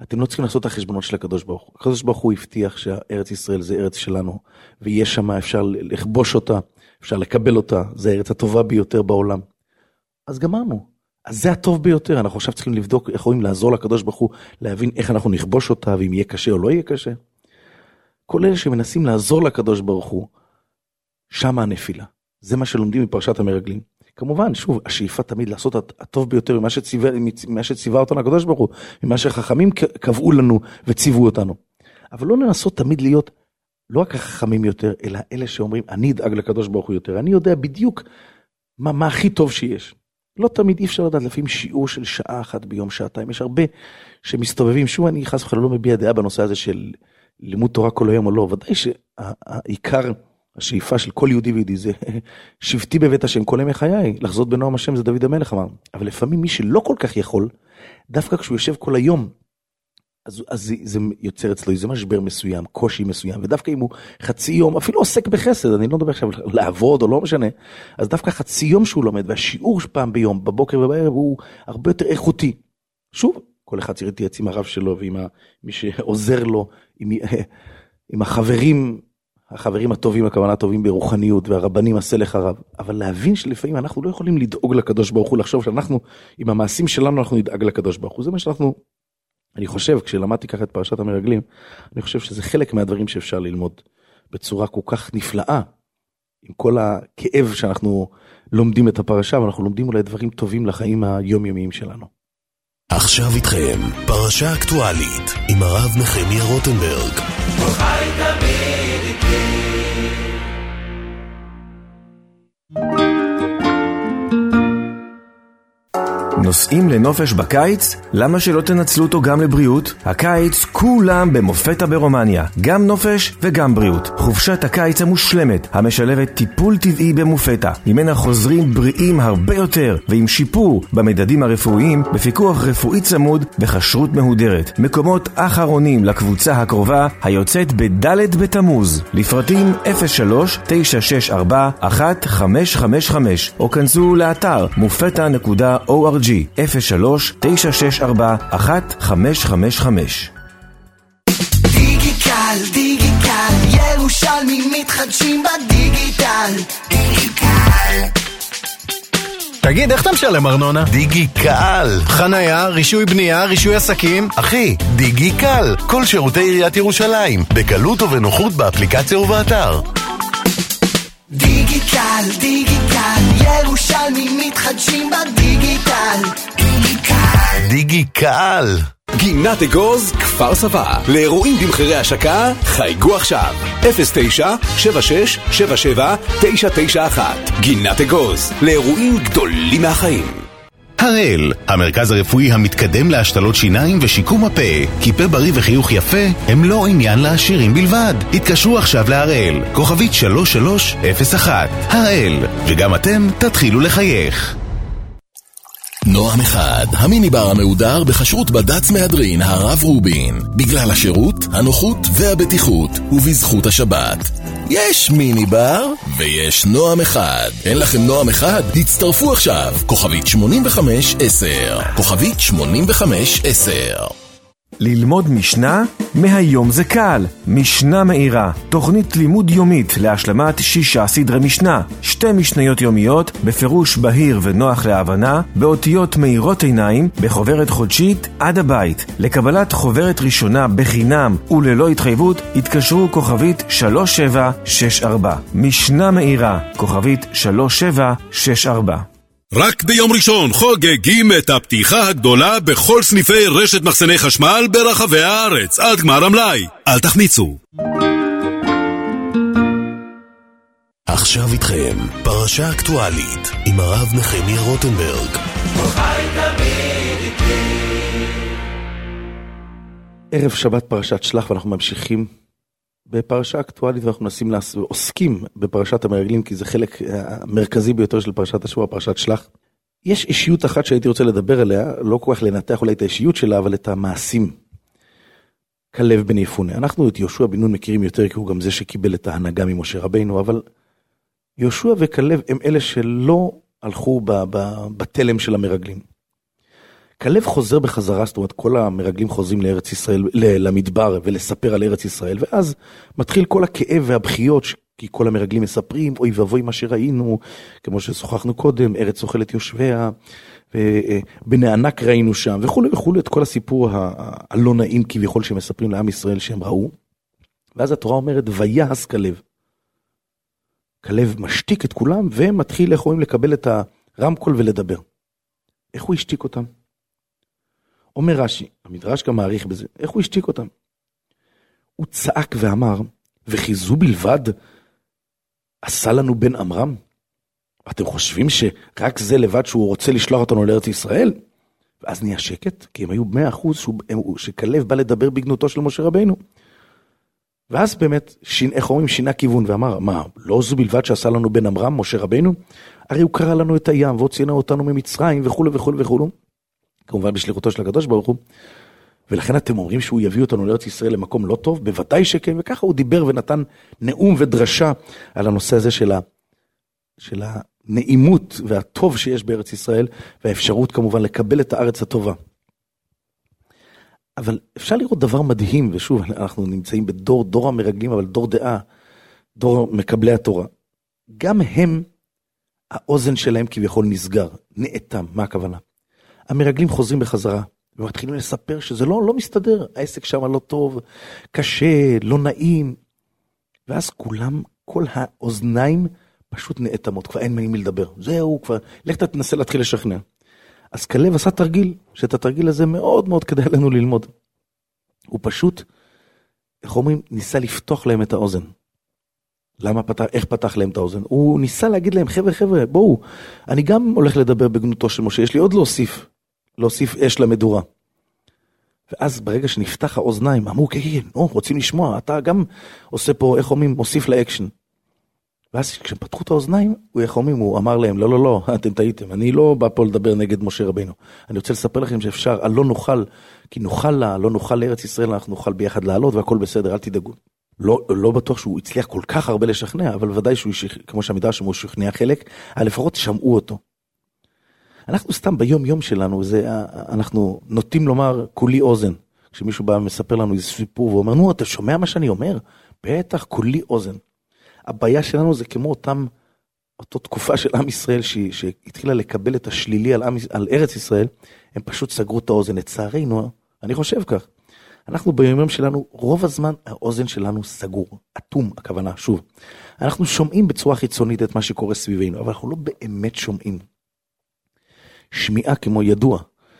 אתם לא צריכים לעשות את החשבונות של הקדוש ברוך הוא. הקדוש ברוך הוא הבטיח שהארץ ישראל זה ארץ שלנו, ויש שם, אפשר לכבוש אותה, אפשר לקבל אותה, זה הארץ הטובה ביותר בעולם. אז גמרנו. אז זה הטוב ביותר. אנחנו עכשיו צריכים לבדוק איך יכולים לעזור לקדוש ברוך הוא, להבין איך אנחנו נכבוש אותה, ואם יהיה קשה או לא יהיה קשה. כל אלה שמנסים לעזור לקדוש ברוך הוא, שם הנפילה. זה מה שלומדים מפרשת המרגלים. כמובן, שוב, השאיפה תמיד לעשות הטוב ביותר ממה שציווה, ממה שציווה אותנו הקדוש ברוך הוא, ממה שחכמים קבעו לנו וציוו אותנו. אבל לא לנסות תמיד להיות לא רק החכמים יותר, אלא אלה שאומרים, אני אדאג לקדוש ברוך הוא יותר. אני יודע בדיוק מה, מה הכי טוב שיש. לא תמיד אי אפשר לדעת, לפעמים שיעור של שעה אחת ביום, שעתיים. יש הרבה שמסתובבים, שוב אני חס וחלילה לא מביע דעה בנושא הזה של לימוד תורה כל היום או לא. ודאי שהעיקר, השאיפה של כל יהודי ויהודי זה שבטי בבית השם כל ימי חיי, לחזות בנועם השם, זה דוד המלך אמר. אבל לפעמים מי שלא כל כך יכול, דווקא כשהוא יושב כל היום, אז, אז זה, זה יוצר אצלו איזה משבר מסוים, קושי מסוים, ודווקא אם הוא חצי יום, אפילו עוסק בחסד, אני לא מדבר עכשיו לעבוד או לא משנה, אז דווקא חצי יום שהוא לומד, והשיעור פעם ביום, בבוקר ובערב, הוא הרבה יותר איכותי. שוב, כל אחד צריך להתייעץ עם הרב שלו, ועם מי שעוזר לו, עם, עם החברים, החברים הטובים, הכוונה הטובים ברוחניות, והרבנים עשה לך רב. אבל להבין שלפעמים אנחנו לא יכולים לדאוג לקדוש ברוך הוא, לחשוב שאנחנו, עם המעשים שלנו, אנחנו נדאג לקדוש ברוך הוא. זה מה שאנחנו, אני חושב, כשלמדתי ככה את פרשת המרגלים, אני חושב שזה חלק מהדברים שאפשר ללמוד בצורה כל כך נפלאה, עם כל הכאב שאנחנו לומדים את הפרשה, ואנחנו לומדים אולי דברים טובים לחיים היומיומיים שלנו. עכשיו איתכם, פרשה אקטואלית, עם הרב נחמיה רוטנברג. חי תמיד איתי. נוסעים לנופש בקיץ? למה שלא תנצלו אותו גם לבריאות? הקיץ כולם במופתה ברומניה, גם נופש וגם בריאות. חופשת הקיץ המושלמת, המשלבת טיפול טבעי במופתה, ממנה חוזרים בריאים הרבה יותר, ועם שיפור במדדים הרפואיים, בפיקוח רפואי צמוד וכשרות מהודרת. מקומות אחרונים לקבוצה הקרובה, היוצאת בדלת בתמוז. לפרטים אפס שלוש תשע שש ארבע אחת חמש חמש חמש, או כנסו לאתר מופתה נקודה או אר ג'י. אפס שלוש תשע שש ארבע אחת חמש חמש חמש. דיגיטל, דיגיטל, ירושלמים מתחדשים בדיגיטל. דיגיטל. תגיד, איך אתה משלם ארנונה? דיגיקל. חנייה, רישוי בנייה, רישוי עסקים. אחי, דיגיקל. כל שירותי עיריית ירושלים, בקלות ובנוחות באפליקציה ובאתר. דיגיטל, דיגיטל, ירושלמים מתחדשים בדיגיטל. דיגיטל. דיגיקל. גינת אגוז, כפר סבא. לאירועים במחירי השקה, חייגו עכשיו. אפס תשע שבע שש שבע שבע תשע תשע אחת. גינת אגוז, לאירועים גדולים מהחיים. הראל, המרכז הרפואי המתקדם להשתלות שיניים ושיקום הפה. כי פה בריא וחיוך יפה הם לא עניין לעשירים בלבד. התקשרו עכשיו להראל, כוכבית שלוש שלוש אפס אחת. הראל, וגם אתם תתחילו לחייך. נועם אחד, המיני בר המהודר בחשרות בד"ץ מהדרין הרב רובין. בגלל השירות, הנוחות והבטיחות, ובזכות השבת. יש מיני בר ויש נועם אחד. אין לכם נועם אחד? הצטרפו עכשיו, כוכבית שמונים וחמש עשר. כוכבית שמונים וחמש עשר. ללמוד משנה? מהיום זה קל. משנה מאירה, תוכנית לימוד יומית להשלמת שישה סדרי משנה. שתי משניות יומיות, בפירוש בהיר ונוח להבנה, באותיות מאירות עיניים, בחוברת חודשית עד הבית. לקבלת חוברת ראשונה בחינם וללא התחייבות, התקשרו כוכבית שלוש שבע שש ארבע. משנה מאירה, כוכבית שלוש שבע שש ארבע. רק ביום ראשון חוגגים את הפתיחה הגדולה בכל סניפי רשת מחסני חשמל ברחבי הארץ, עד גמר המלאי. אל תחמיצו. עכשיו איתכם, פרשה אקטואלית, עם הרב נחמיה רוטנברג. חי תמיד איתי. ערב שבת פרשת שלח, ואנחנו ממשיכים בפרשה אקטואלית, ואנחנו מנסים לעשות, עוסקים בפרשת המרגלים, כי זה חלק המרכזי ביותר של פרשת השבוע, פרשת שלח. יש אישיות אחת שהייתי רוצה לדבר עליה, לא כל כך לנתח אולי את האישיות שלה, אבל את המעשים. כלב בן יפונה. אנחנו את יהושע בן נון מכירים יותר, כי הוא גם זה שקיבל את ההנהגה ממשה רבינו, אבל יהושע וכלב הם אלה שלא הלכו בתלם של המרגלים. כלב חוזר בחזרה, זאת אומרת, כל המרגלים חוזרים לארץ ישראל, למדבר, ולספר על ארץ ישראל, ואז מתחיל כל הכאב והבחיות, כי כל המרגלים מספרים, אוי ואבוי מה שראינו, כמו ששוחחנו קודם, ארץ אוכלת יושביה, בני ענק ראינו שם, וכו' וכו', את כל הסיפור הלא נעים כביכול שמספרים לעם ישראל שהם ראו, ואז התורה אומרת, ויעש כלב. כלב משתיק את כולם, ומתחיל, איך רואים, לקבל את הרמקול ולדבר. איך הוא השתיק אותם? אומר רש"י, המדרש גם מעריך בזה, איך הוא השתיק אותם? הוא צעק ואמר, וחיזו בלבד, עשה לנו בן אמרם? אתם חושבים שרק זה לבד שהוא רוצה לשלוח אותנו לארץ ישראל? ואז נהיה שקט, כי הם היו מאה אחוז שכלב בא לדבר בגנותו של משה רבינו. ואז באמת, שין, איך אומרים, שינה כיוון ואמר, מה, לא זו בלבד שעשה לנו בן אמרם, משה רבינו? הרי הוא קרא לנו את הים והוציאנו אותנו ממצרים וכו' וכו' וכו'. כמובן בשליחותו של הקדוש ברוך הוא. ולכן אתם אומרים שהוא יביא אותנו לארץ ישראל למקום לא טוב, בוודאי שכן, וככה הוא דיבר ונתן נאום ודרשה על הנושא הזה של, ה, של הנעימות והטוב שיש בארץ ישראל, והאפשרות כמובן לקבל את הארץ הטובה. אבל אפשר לראות דבר מדהים, ושוב, אנחנו נמצאים בדור, דור המרגלים, אבל דור דעה, דור מקבלי התורה. גם הם, האוזן שלהם כביכול נסגר, נאטם, מה הכוונה? המרגלים חוזרים בחזרה, ומתחילים לספר שזה לא, לא מסתדר, העסק שם לא טוב, קשה, לא נעים, ואז כולם, כל האוזניים פשוט נאטמות, כבר אין מי לדבר, זהו, כבר, לך תנסה להתחיל לשכנע. אז כלב עשה תרגיל, שאת התרגיל הזה מאוד מאוד כדאי לנו ללמוד. הוא פשוט, איך אומרים, ניסה לפתוח להם את האוזן. למה פתח, איך פתח להם את האוזן? הוא ניסה להגיד להם, חבר'ה, חבר'ה, בואו, אני גם הולך לדבר בגנותו של משה, יש לי עוד להוסיף, להוסיף אש למדורה. ואז ברגע שנפתח האוזניים, אמרו, כן, כן, נו, רוצים לשמוע, אתה גם עושה פה, איך אומרים, מוסיף לאקשן. ואז כשפתחו את האוזניים, הוא איך אומרים, הוא אמר להם, לא, לא, לא, אתם טעיתם, אני לא בא פה לדבר נגד משה רבינו. אני רוצה לספר לכם שאפשר, לא נוכל, כי נוכל לה, לא נוכל לארץ ישראל, אנחנו נוכל ביחד לעלות והכל בסדר, אל תדאגו. לא, לא בטוח שהוא הצליח כל כך הרבה לשכנע, אבל ודאי שהוא, כמו שהמדרש הוא שכנע חלק, לפחות שמעו אותו. אנחנו סתם ביום יום שלנו, זה, אנחנו נוטים לומר, כולי אוזן. כשמישהו בא ומספר לנו איזה סיפור, ואומר, נו, אתה שומע מה שאני אומר? בטח, כולי אוזן. הבעיה שלנו זה כמו אותם, אותו תקופה של עם ישראל, ש, שהתחילה לקבל את השלילי על, עם, על ארץ ישראל, הם פשוט סגרו את האוזן. לצערנו, אני חושב כך. אנחנו ביום שלנו, רוב הזמן האוזן שלנו סגור, אטום, הכוונה, שוב. אנחנו שומעים בצורה חיצונית את מה שקורה סביבנו, אבל אנחנו לא באמת שומעים. שמיעה כמו ידוע,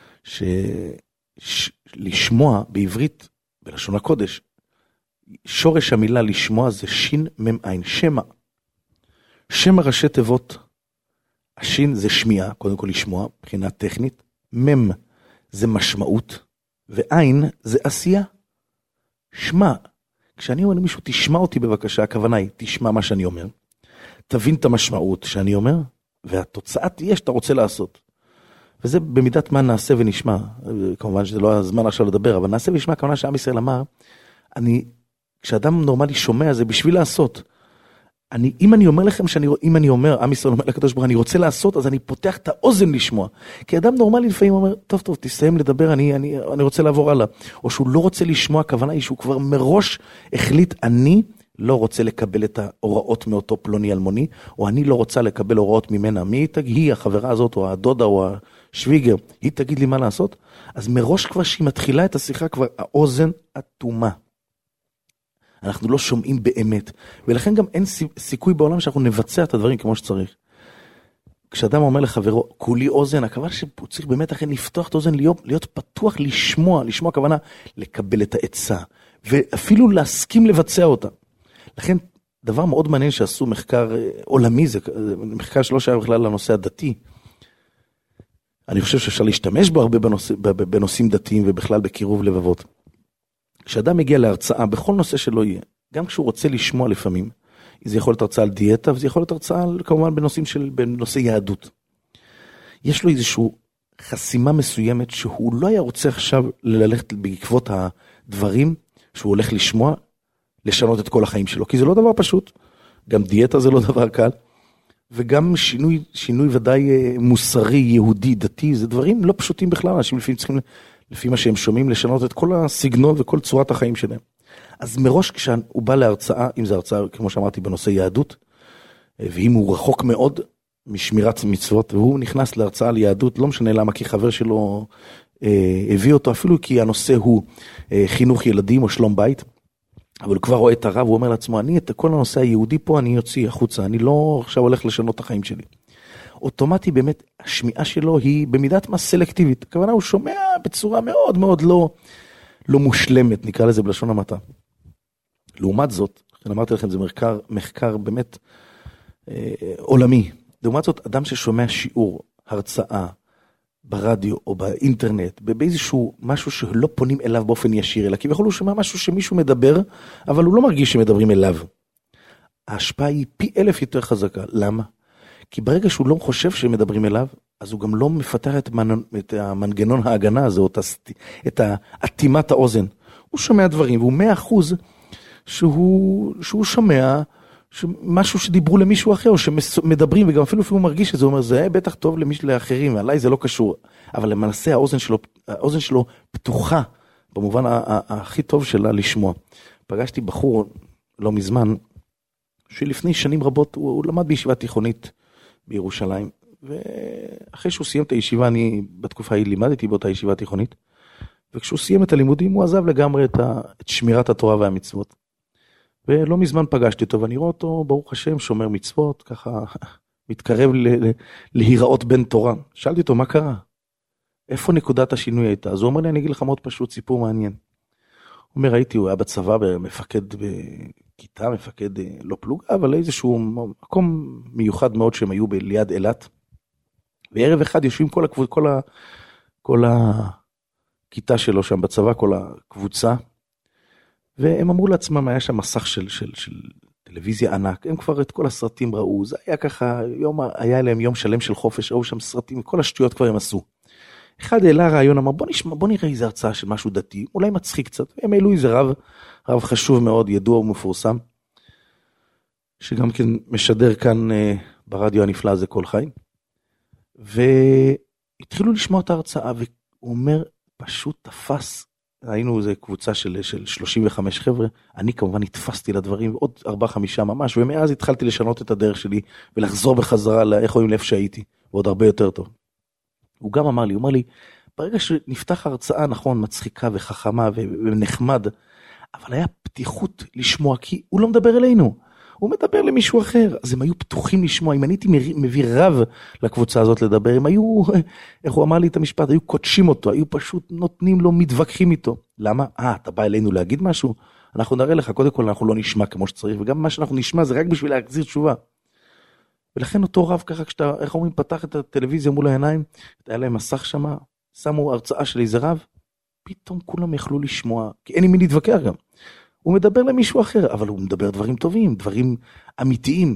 שלשמוע בעברית, בלשון הקודש, שורש המילה לשמוע זה שין ממעין, שמע. שמע ראשי תיבות, השין זה שמיעה, קודם כל לשמוע, מבחינה טכנית, מם זה משמעות, ועין זה עשייה. שמע, כשאני אומר למישהו, תשמע אותי בבקשה, הכוונה היא, תשמע מה שאני אומר, תבין את המשמעות שאני אומר, והתוצאה תהיה שאתה רוצה לעשות. וזה במידת מה נעשה ונשמע, כמובן שזה לא הזמן עכשיו לדבר, אבל נעשה ונשמע, כמובן שעם ישראל אמר, אני, כשאדם נורמלי שומע, זה בשביל לעשות. אני, אם אני אומר לכם, שאני, אם אני אומר, עם ישראל אומר לקדוש ברוך הוא, אני רוצה לעשות, אז אני פותח את האוזן לשמוע. כי אדם נורמלי לפעמים אומר, טוב, טוב, תסיים לדבר, אני, אני, אני רוצה לעבור הלאה. או שהוא לא רוצה לשמוע, הכוונה היא שהוא כבר מראש החליט, אני לא רוצה לקבל את ההוראות מאותו פלוני אלמוני, או אני לא רוצה לקבל הוראות ממנה. מי תגיד, היא, החברה הזאת, או הדודה, או השוויגר, היא תגיד לי מה לעשות? אז מראש כבר שהיא מתחילה את השיחה, כבר האוזן אטומה. אנחנו לא שומעים באמת, ולכן גם אין סיכוי בעולם שאנחנו נבצע את הדברים כמו שצריך. כשאדם אומר לחברו, כולי אוזן, הכוונה שהוא צריך באמת לכן לפתוח את האוזן, להיות, להיות פתוח לשמוע, לשמוע הכוונה, לקבל את העצה, ואפילו להסכים לבצע אותה. לכן, דבר מאוד מעניין שעשו מחקר עולמי, זה מחקר שלא שהיה בכלל לנושא הדתי. אני חושב שאפשר להשתמש בו הרבה בנושא, בנושאים דתיים ובכלל בקירוב לבבות. כשאדם מגיע להרצאה, בכל נושא שלא יהיה, גם כשהוא רוצה לשמוע לפעמים, זה יכול להיות הרצאה על דיאטה, וזה יכול להיות הרצאה כמובן בנושאים של, בנושא יהדות. יש לו איזושהי חסימה מסוימת, שהוא לא היה רוצה עכשיו ללכת בעקבות הדברים, שהוא הולך לשמוע, לשנות את כל החיים שלו, כי זה לא דבר פשוט, גם דיאטה זה לא דבר קל, וגם שינוי, שינוי ודאי מוסרי, יהודי, דתי, זה דברים לא פשוטים בכלל, אנשים לפעמים צריכים, לפי מה שהם שומעים, לשנות את כל הסגנון וכל צורת החיים שלהם. אז מראש כשהוא בא להרצאה, אם זה הרצאה, כמו שאמרתי, בנושא יהדות, ואם הוא רחוק מאוד משמירת מצוות, והוא נכנס להרצאה ליהדות, לא משנה למה, כי חבר שלו אה, הביא אותו, אפילו כי הנושא הוא אה, חינוך ילדים או שלום בית, אבל הוא כבר רואה את הרב, הוא אומר לעצמו, אני את כל הנושא היהודי פה, אני יוציא החוצה, אני לא עכשיו הולך לשנות את החיים שלי. אוטומטי באמת, השמיעה שלו היא במידת מה סלקטיבית, הכוונה הוא שומע בצורה מאוד מאוד לא, לא מושלמת, נקרא לזה בלשון המעטה. לעומת זאת, אני אמרתי לכם, זה מחקר, מחקר באמת אה, עולמי. לעומת זאת, אדם ששומע שיעור, הרצאה, ברדיו או באינטרנט, באיזשהו משהו שלא פונים אליו באופן ישיר, אלא כביכול הוא שומע משהו שמישהו מדבר, אבל הוא לא מרגיש שמדברים אליו. ההשפעה היא פי אלף יותר חזקה. למה? כי ברגע שהוא לא חושב שמדברים אליו, אז הוא גם לא מפתח את, מנ... את המנגנון ההגנה הזה, את האטימת האוזן. הוא שומע דברים, והוא מאה אחוז שהוא, שהוא שומע משהו שדיברו למישהו אחר, או שמדברים, וגם אפילו אפילו מרגיש שזה, הוא אומר, זה בטח טוב למישהו לאחרים, ועליי זה לא קשור. אבל למעשה האוזן שלו, האוזן שלו פתוחה, במובן הכי טוב שלה לשמוע. פגשתי בחור לא מזמן, שלפני שנים רבות, הוא, הוא למד בישיבה תיכונית בירושלים, ואחרי שהוא סיים את הישיבה, אני בתקופה ההיא לימדתי באותה ישיבה תיכונית, וכשהוא סיים את הלימודים, הוא עזב לגמרי את, ה, את שמירת התורה והמצוות. ולא מזמן פגשתי אותו, ואני רואה אותו, ברוך השם, שומר מצוות, ככה מתקרב ל, ל, להיראות בן תורה. שאלתי אותו, מה קרה? איפה נקודת השינוי הייתה? אז הוא אומר לי, אני אגיד לך מאוד פשוט, סיפור מעניין. הוא אומר, ראיתי, הוא היה בצבא, מפקד בכיתה, מפקד לא פלוגה, אבל איזשהו מקום מיוחד מאוד שהם היו ליד אילת. וערב אחד יושבים כל, הקבוצ... כל, ה... כל הכיתה שלו שם בצבא, כל הקבוצה, והם אמרו לעצמם, היה שם מסך של, של, של טלוויזיה ענק, הם כבר את כל הסרטים ראו, זה היה ככה, יום, היה להם יום שלם של חופש, ראו שם סרטים, כל השטויות כבר הם עשו. אחד העלה רעיון, אמר, בוא נשמע, בוא נראה איזה הרצאה של משהו דתי, אולי מצחיק קצת, והם העלו איזה רב, רב חשוב מאוד, ידוע ומפורסם, שגם כן משדר כאן אה, ברדיו הנפלא הזה כל חי, והתחילו לשמוע את ההרצאה, והוא אומר, פשוט תפס, היינו איזו קבוצה של, של שלושים וחמש חבר'ה, אני כמובן התפסתי לדברים, ועוד ארבע חמישה ממש, ומאז התחלתי לשנות את הדרך שלי, ולחזור בחזרה לאיך רואים לאיפה שהייתי, ועוד הרבה יותר טוב. הוא גם אמר לי, הוא אמר לי, ברגע שנפתח הרצאה, נכון, מצחיקה וחכמה ונחמד, אבל היה פתיחות לשמוע, כי הוא לא מדבר אלינו, הוא מדבר למישהו אחר, אז הם היו פתוחים לשמוע, אם אני הייתי מביא רב לקבוצה הזאת לדבר, הם היו, איך הוא אמר לי את המשפט, היו קודשים אותו, היו פשוט נותנים לו, מתווכחים איתו. למה? אה, אתה בא אלינו להגיד משהו? אנחנו נראה לך, קודם כל אנחנו לא נשמע כמו שצריך, וגם מה שאנחנו נשמע זה רק בשביל להחזיר תשובה. ולכן אותו רב ככה, כשאתה, איך אומרים, פתח את הטלוויזיה מול העיניים, היה להם מסך שמה, שמו הרצאה של איזה רב, פתאום כולם יכלו לשמוע, כי אין עם מי להתווכח גם. הוא מדבר למישהו אחר, אבל הוא מדבר דברים טובים, דברים אמיתיים.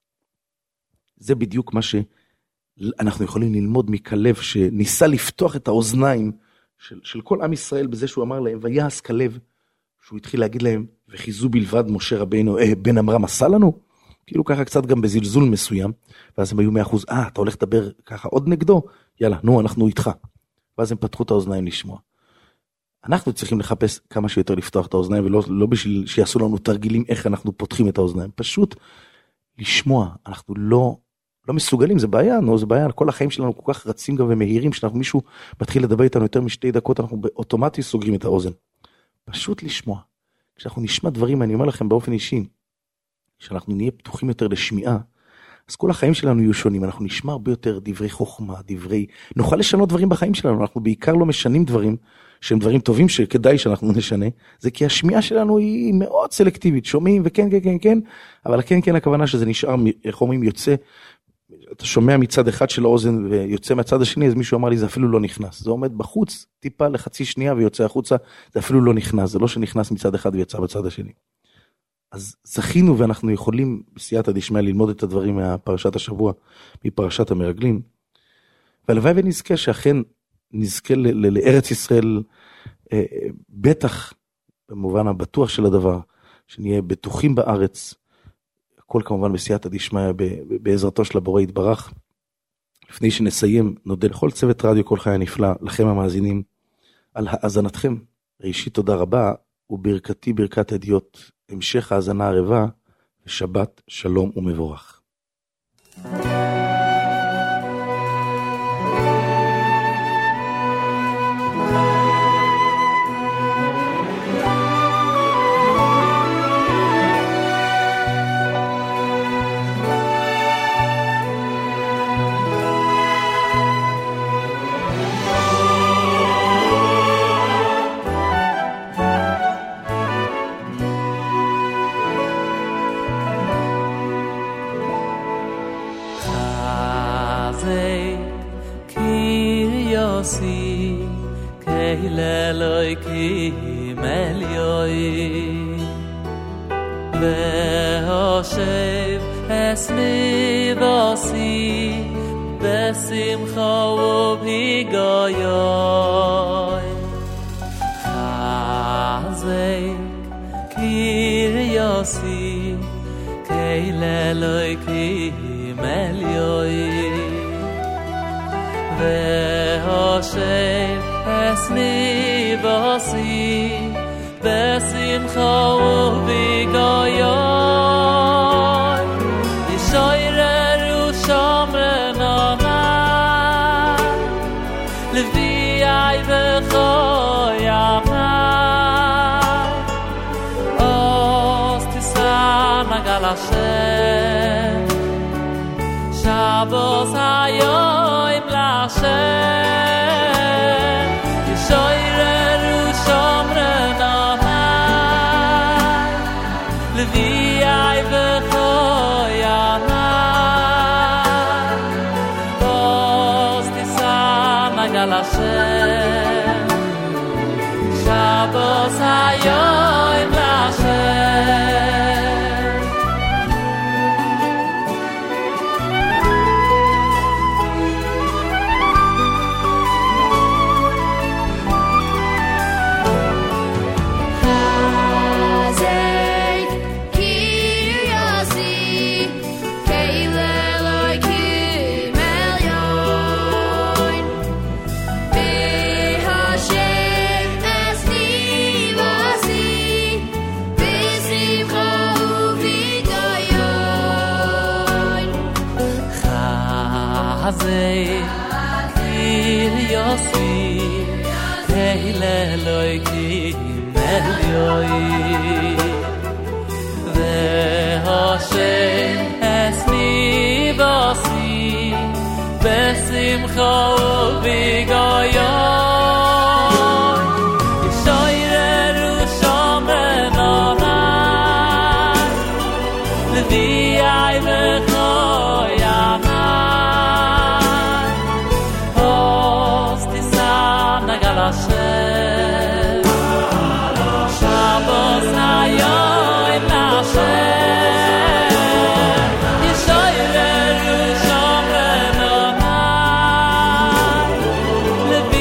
זה בדיוק מה שאנחנו יכולים ללמוד מכלב, שניסה לפתוח את האוזניים של, של כל עם ישראל, בזה שהוא אמר להם, ויעש כלב, שהוא התחיל להגיד להם, וחיזו בלבד משה רבינו, אה, בן אמרם עשה לנו? כאילו ככה קצת גם בזלזול מסוים, ואז הם היו מאה אחוז, אה, אתה הולך לדבר ככה עוד נגדו? יאללה, נו, אנחנו איתך. ואז הם פתחו את האוזניים לשמוע. אנחנו צריכים לחפש כמה שיותר לפתוח את האוזניים, ולא לא בשביל שיעשו לנו תרגילים איך אנחנו פותחים את האוזניים, פשוט לשמוע, אנחנו לא, לא מסוגלים, זה בעיה, נו, זה בעיה, כל החיים שלנו כל כך רצים גם ומהירים, שאנחנו מישהו מתחיל לדבר איתנו יותר משתי דקות, אנחנו באוטומטי סוגרים את האוזן. פשוט לשמוע. כשאנחנו נשמע דברים, אני אומר לכם באופן אישי, שאנחנו נהיה פתוחים יותר לשמיעה, אז כל החיים שלנו יהיו שונים, אנחנו נשמע הרבה יותר דברי חוכמה, דברי, נוכל לשנות דברים בחיים שלנו, אנחנו בעיקר לא משנים דברים, שהם דברים טובים שכדאי שאנחנו נשנה, זה כי השמיעה שלנו היא מאוד סלקטיבית, שומעים וכן, כן, כן, כן, אבל כן, כן, הכוונה שזה נשאר, איך אומרים, יוצא, אתה שומע מצד אחד של האוזן ויוצא מהצד השני, אז מישהו אמר לי, זה אפילו לא נכנס, זה עומד בחוץ, טיפה לחצי שנייה ויוצא החוצה, זה אפילו לא נכנס, זה לא שנכנס מצד אחד ויצא בצד השני. אז זכינו ואנחנו יכולים בסייעתא דשמיא ללמוד את הדברים מהפרשת השבוע, מפרשת המרגלים, והלוואי ונזכה שאכן נזכה לארץ ישראל, בטח במובן הבטוח של הדבר, שנהיה בטוחים בארץ, הכל כמובן בסייעתא דשמיא בעזרתו של הבורא יתברך. לפני שנסיים, נודה לכל צוות רדיו כל חי הנפלא, לכם המאזינים, על האזנתכם. ראשית תודה רבה, וברכתי ברכת הדיוט, המשך האזנה ערבה, ושבת שלום ומבורך. Eloikim Elyoim Ve'hoshev esmi v'asi Besimcha u'bhigoyoim Chazek kiryosi Keil Eloikim Elyoim Ve'hoshev esmi v'asi besimcha u'bhigoyoim Yishoireru shomrenonai Levi'ai v'choyamai Oz tisan agal Hashem Shabbos hayoim l'Hashem Levi'ai v'choyamai Oz tisan agal Hashem Shabbos hayoim l'Hashem Hazei kiryosi Keil Eloikim Elyoim Ve'hoshem esmi v'asi Besimcha u'bhigoyoim Yishoireru shomrenonai Levi'ai v'choyamai Hashem Shabbos hayoim l'Hashem Yishoireru shomrenonai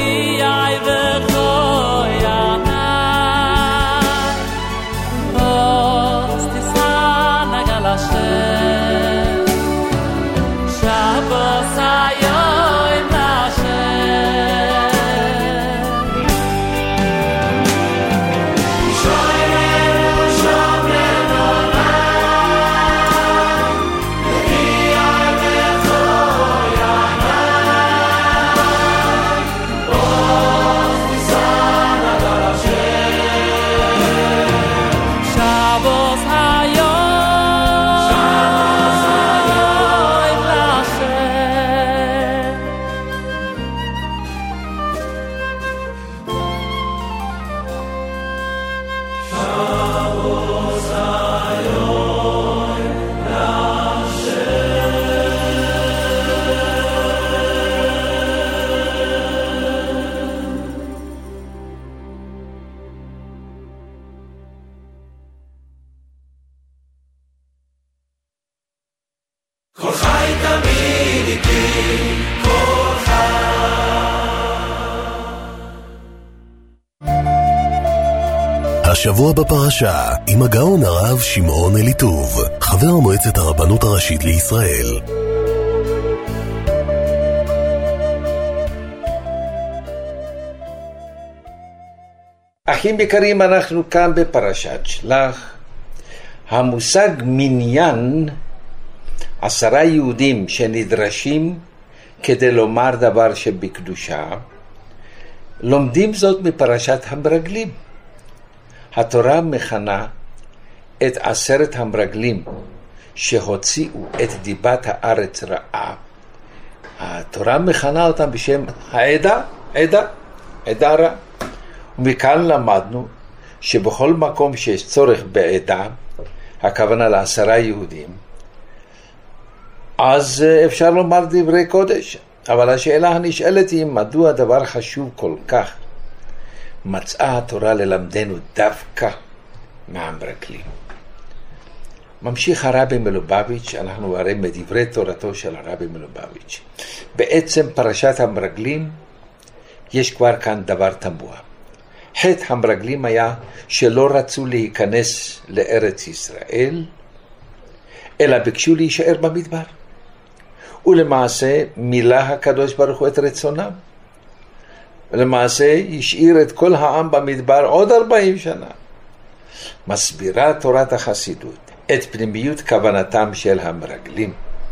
השבוע בפרשה עם הגאון הרב שמעון אליטוב, חבר מועצת הרבנות הראשית לישראל. אחים יקרים, אנחנו כאן בפרשת שלח. המושג מניין, עשרה יהודים שנדרשים כדי לומר דבר שבקדושה, לומדים זאת מפרשת המרגלים. התורה מכנה את עשרת המרגלים שהוציאו את דיבת הארץ רעה. התורה מכנה אותם בשם העדה, עדה, עדה רע. ומכאן למדנו שבכל מקום שיש צורך בעדה, הכוונה לעשרה יהודים, אז אפשר לומר דברי קודש. אבל השאלה הנשאלת היא, מדוע דבר חשוב כל כך מצאה התורה ללמדנו דווקא מהמרגלים? ממשיך הרבי מלובביץ', אנחנו הרי מדברי תורתו של הרבי מלובביץ'. בעצם פרשת המרגלים יש כבר כאן דבר תמוה. חטא המרגלים היה שלא רצו להיכנס לארץ ישראל, אלא ביקשו להישאר במדבר. ולמעשה מילא הקדוש ברוך הוא את רצונם. ולמעשה השאיר את כל העם במדבר עוד ארבעים שנה. מסבירה תורת החסידות את פנימיות כוונתם של המרגלים.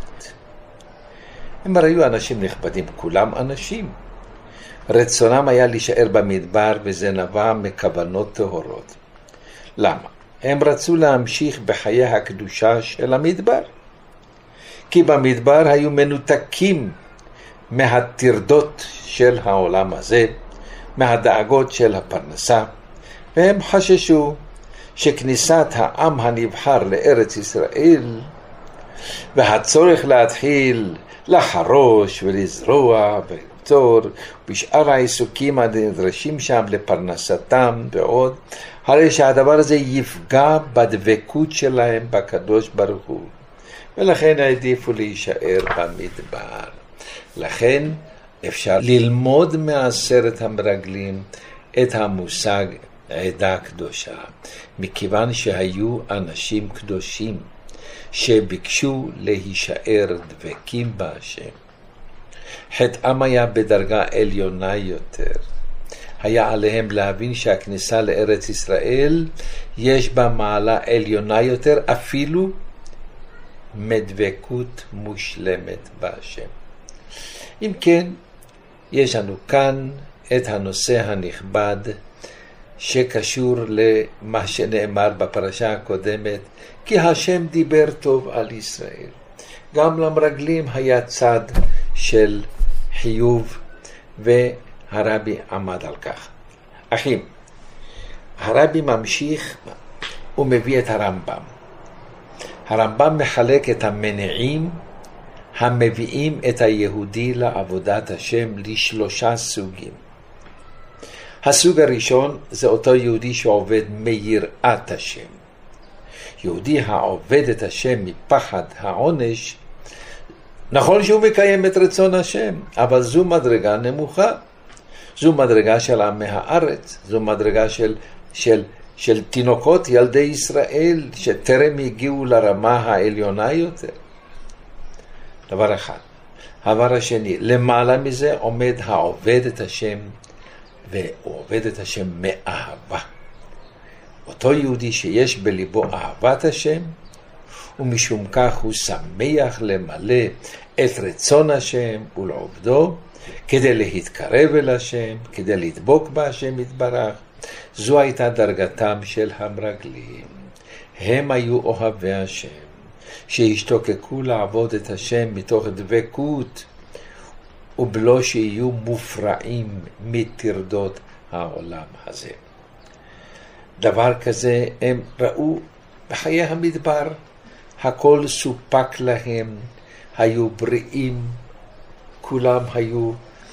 הם היו אנשים נכבדים, כולם אנשים. רצונם היה להישאר במדבר, וזה נבע מכוונות טהורות. למה? הם רצו להמשיך בחיי הקדושה של המדבר. כי במדבר היו מנותקים מהטרדות של העולם הזה, מהדאגות של הפרנסה, והם חששו שכניסת העם הנבחר לארץ ישראל והצורך להתחיל לחרוש ולזרוע ולקטור בשאר העיסוקים הנדרשים שם לפרנסתם ועוד, הרי שהדבר הזה יפגע בדבקות שלהם בקדוש ברוך הוא, ולכן העדיפו להישאר במדבר. לכן אפשר ללמוד מעשרת המרגלים את המושג עדה קדושה, מכיוון שהיו אנשים קדושים שביקשו להישאר דבקים בהשם. חטאם היה בדרגה עליונה יותר. היה עליהם להבין שהכניסה לארץ ישראל יש בה מעלה עליונה יותר, אפילו מדבקות מושלמת בהשם. אם כן, יש לנו כאן את הנושא הנכבד שקשור למה שנאמר בפרשה הקודמת, כי השם דיבר טוב על ישראל. גם למרגלים היה צד של חיוב, והרבי עמד על כך. אחים, הרבי ממשיך ומביא את הרמב"ם. הרמב"ם מחלק את המניעים המביאים את היהודי לעבודת השם לשלושה סוגים. הסוג הראשון זה אותו יהודי שעובד מיראת השם. יהודי העובד את השם מפחד העונש, נכון שהוא מקיים את רצון השם, אבל זו מדרגה נמוכה. זו מדרגה של עמי הארץ, זו מדרגה של, של, של תינוקות ילדי ישראל שטרם הגיעו לרמה העליונה יותר. דבר אחד. הדבר השני, למעלה מזה עומד העובד את השם, והוא עובד את השם מאהבה. אותו יהודי שיש בליבו אהבת השם, ומשום כך הוא שמח למלא את רצון השם ולעובדו, כדי להתקרב אל השם, כדי לדבוק בהשם יתברך. זו הייתה דרגתם של המרגלים. הם היו אוהבי השם, שהשתוקקו לעבוד את השם מתוך דבקות, ובלא שיהיו מופרעים מטרדות העולם הזה. דבר כזה הם ראו בחיי המדבר, הכל סופק להם, היו בריאים, כולם היו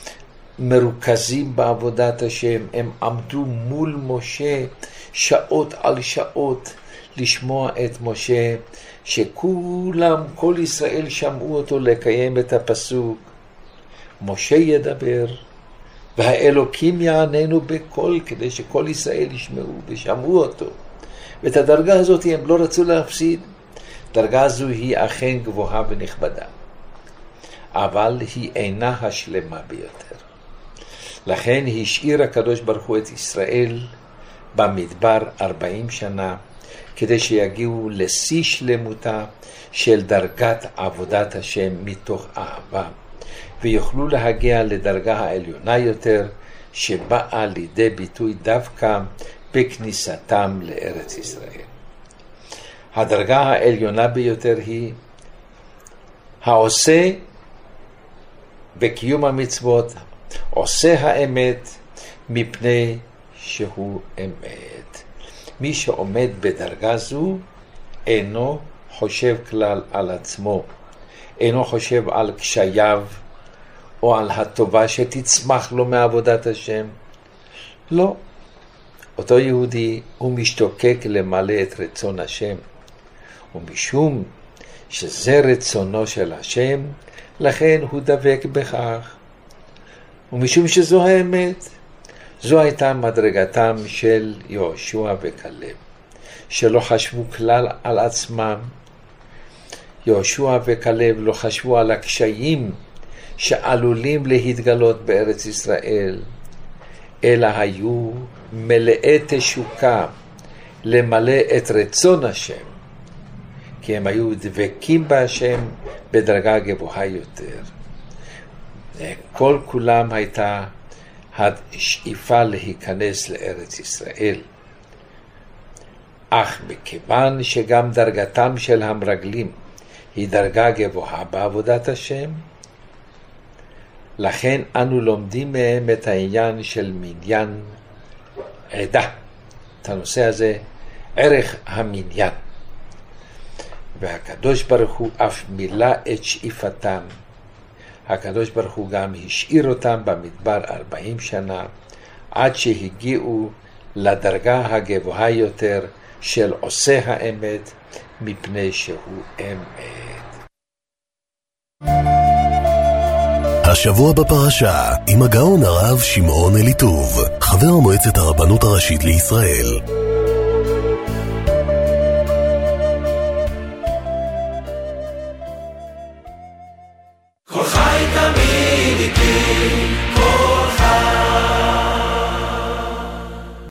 מרוכזים בעבודת השם, הם עמדו מול משה שעות על שעות לשמוע את משה, שכולם, כל ישראל שמעו אותו לקיים את הפסוק, משה ידבר והאלוקים יעננו בקול, כדי שכל ישראל ישמעו ושמעו אותו. ואת הדרגה הזאת הם לא רצו להפסיד. דרגה זו היא אכן גבוהה ונכבדה, אבל היא אינה השלמה ביותר. לכן השאיר הקדוש ברוך הוא את ישראל במדבר ארבעים שנה, כדי שיגיעו לשיא שלמותה של דרגת עבודת השם מתוך אהבה, ויוכלו להגיע לדרגה העליונה יותר, שבאה לידי ביטוי דווקא בכניסתם לארץ ישראל. הדרגה העליונה ביותר היא העושה בקיום המצוות, עושה האמת מפני שהוא אמת. מי שעומד בדרגה זו אינו חושב כלל על עצמו, אינו חושב על קשייו או על הטובה שתצמח לו מעבודת השם. לא. אותו יהודי הוא משתוקק למלא את רצון השם, ומשום שזה רצונו של השם, לכן הוא דבק בכך. ומשום שזו האמת, זו הייתה מדרגתם של יהושע וכלב, שלא חשבו כלל על עצמם. יהושע וכלב לא חשבו על הקשיים שעלולים להתגלות בארץ ישראל, אלא היו מלאי תשוקה למלא את רצון השם, כי הם היו דבקים בהשם בדרגה גבוהה יותר. כל כולם הייתה השאיפה להיכנס לארץ ישראל. אך מכיוון שגם דרגתם של המרגלים היא דרגה גבוהה בעבודת השם, לכן אנו לומדים מהם את העניין של מניין עדה, את הנושא הזה, ערך המניין. והקדוש ברוך הוא אף מילא את שאיפתם. הקדוש ברוך הוא גם השאיר אותם במדבר ארבעים שנה, עד שהגיעו לדרגה הגבוהה יותר של עושה האמת מפני שהוא אמת. השבוע בפרשה עם הגאון הרב שמעון אליטוב, חבר מועצת הרבנות הראשית לישראל.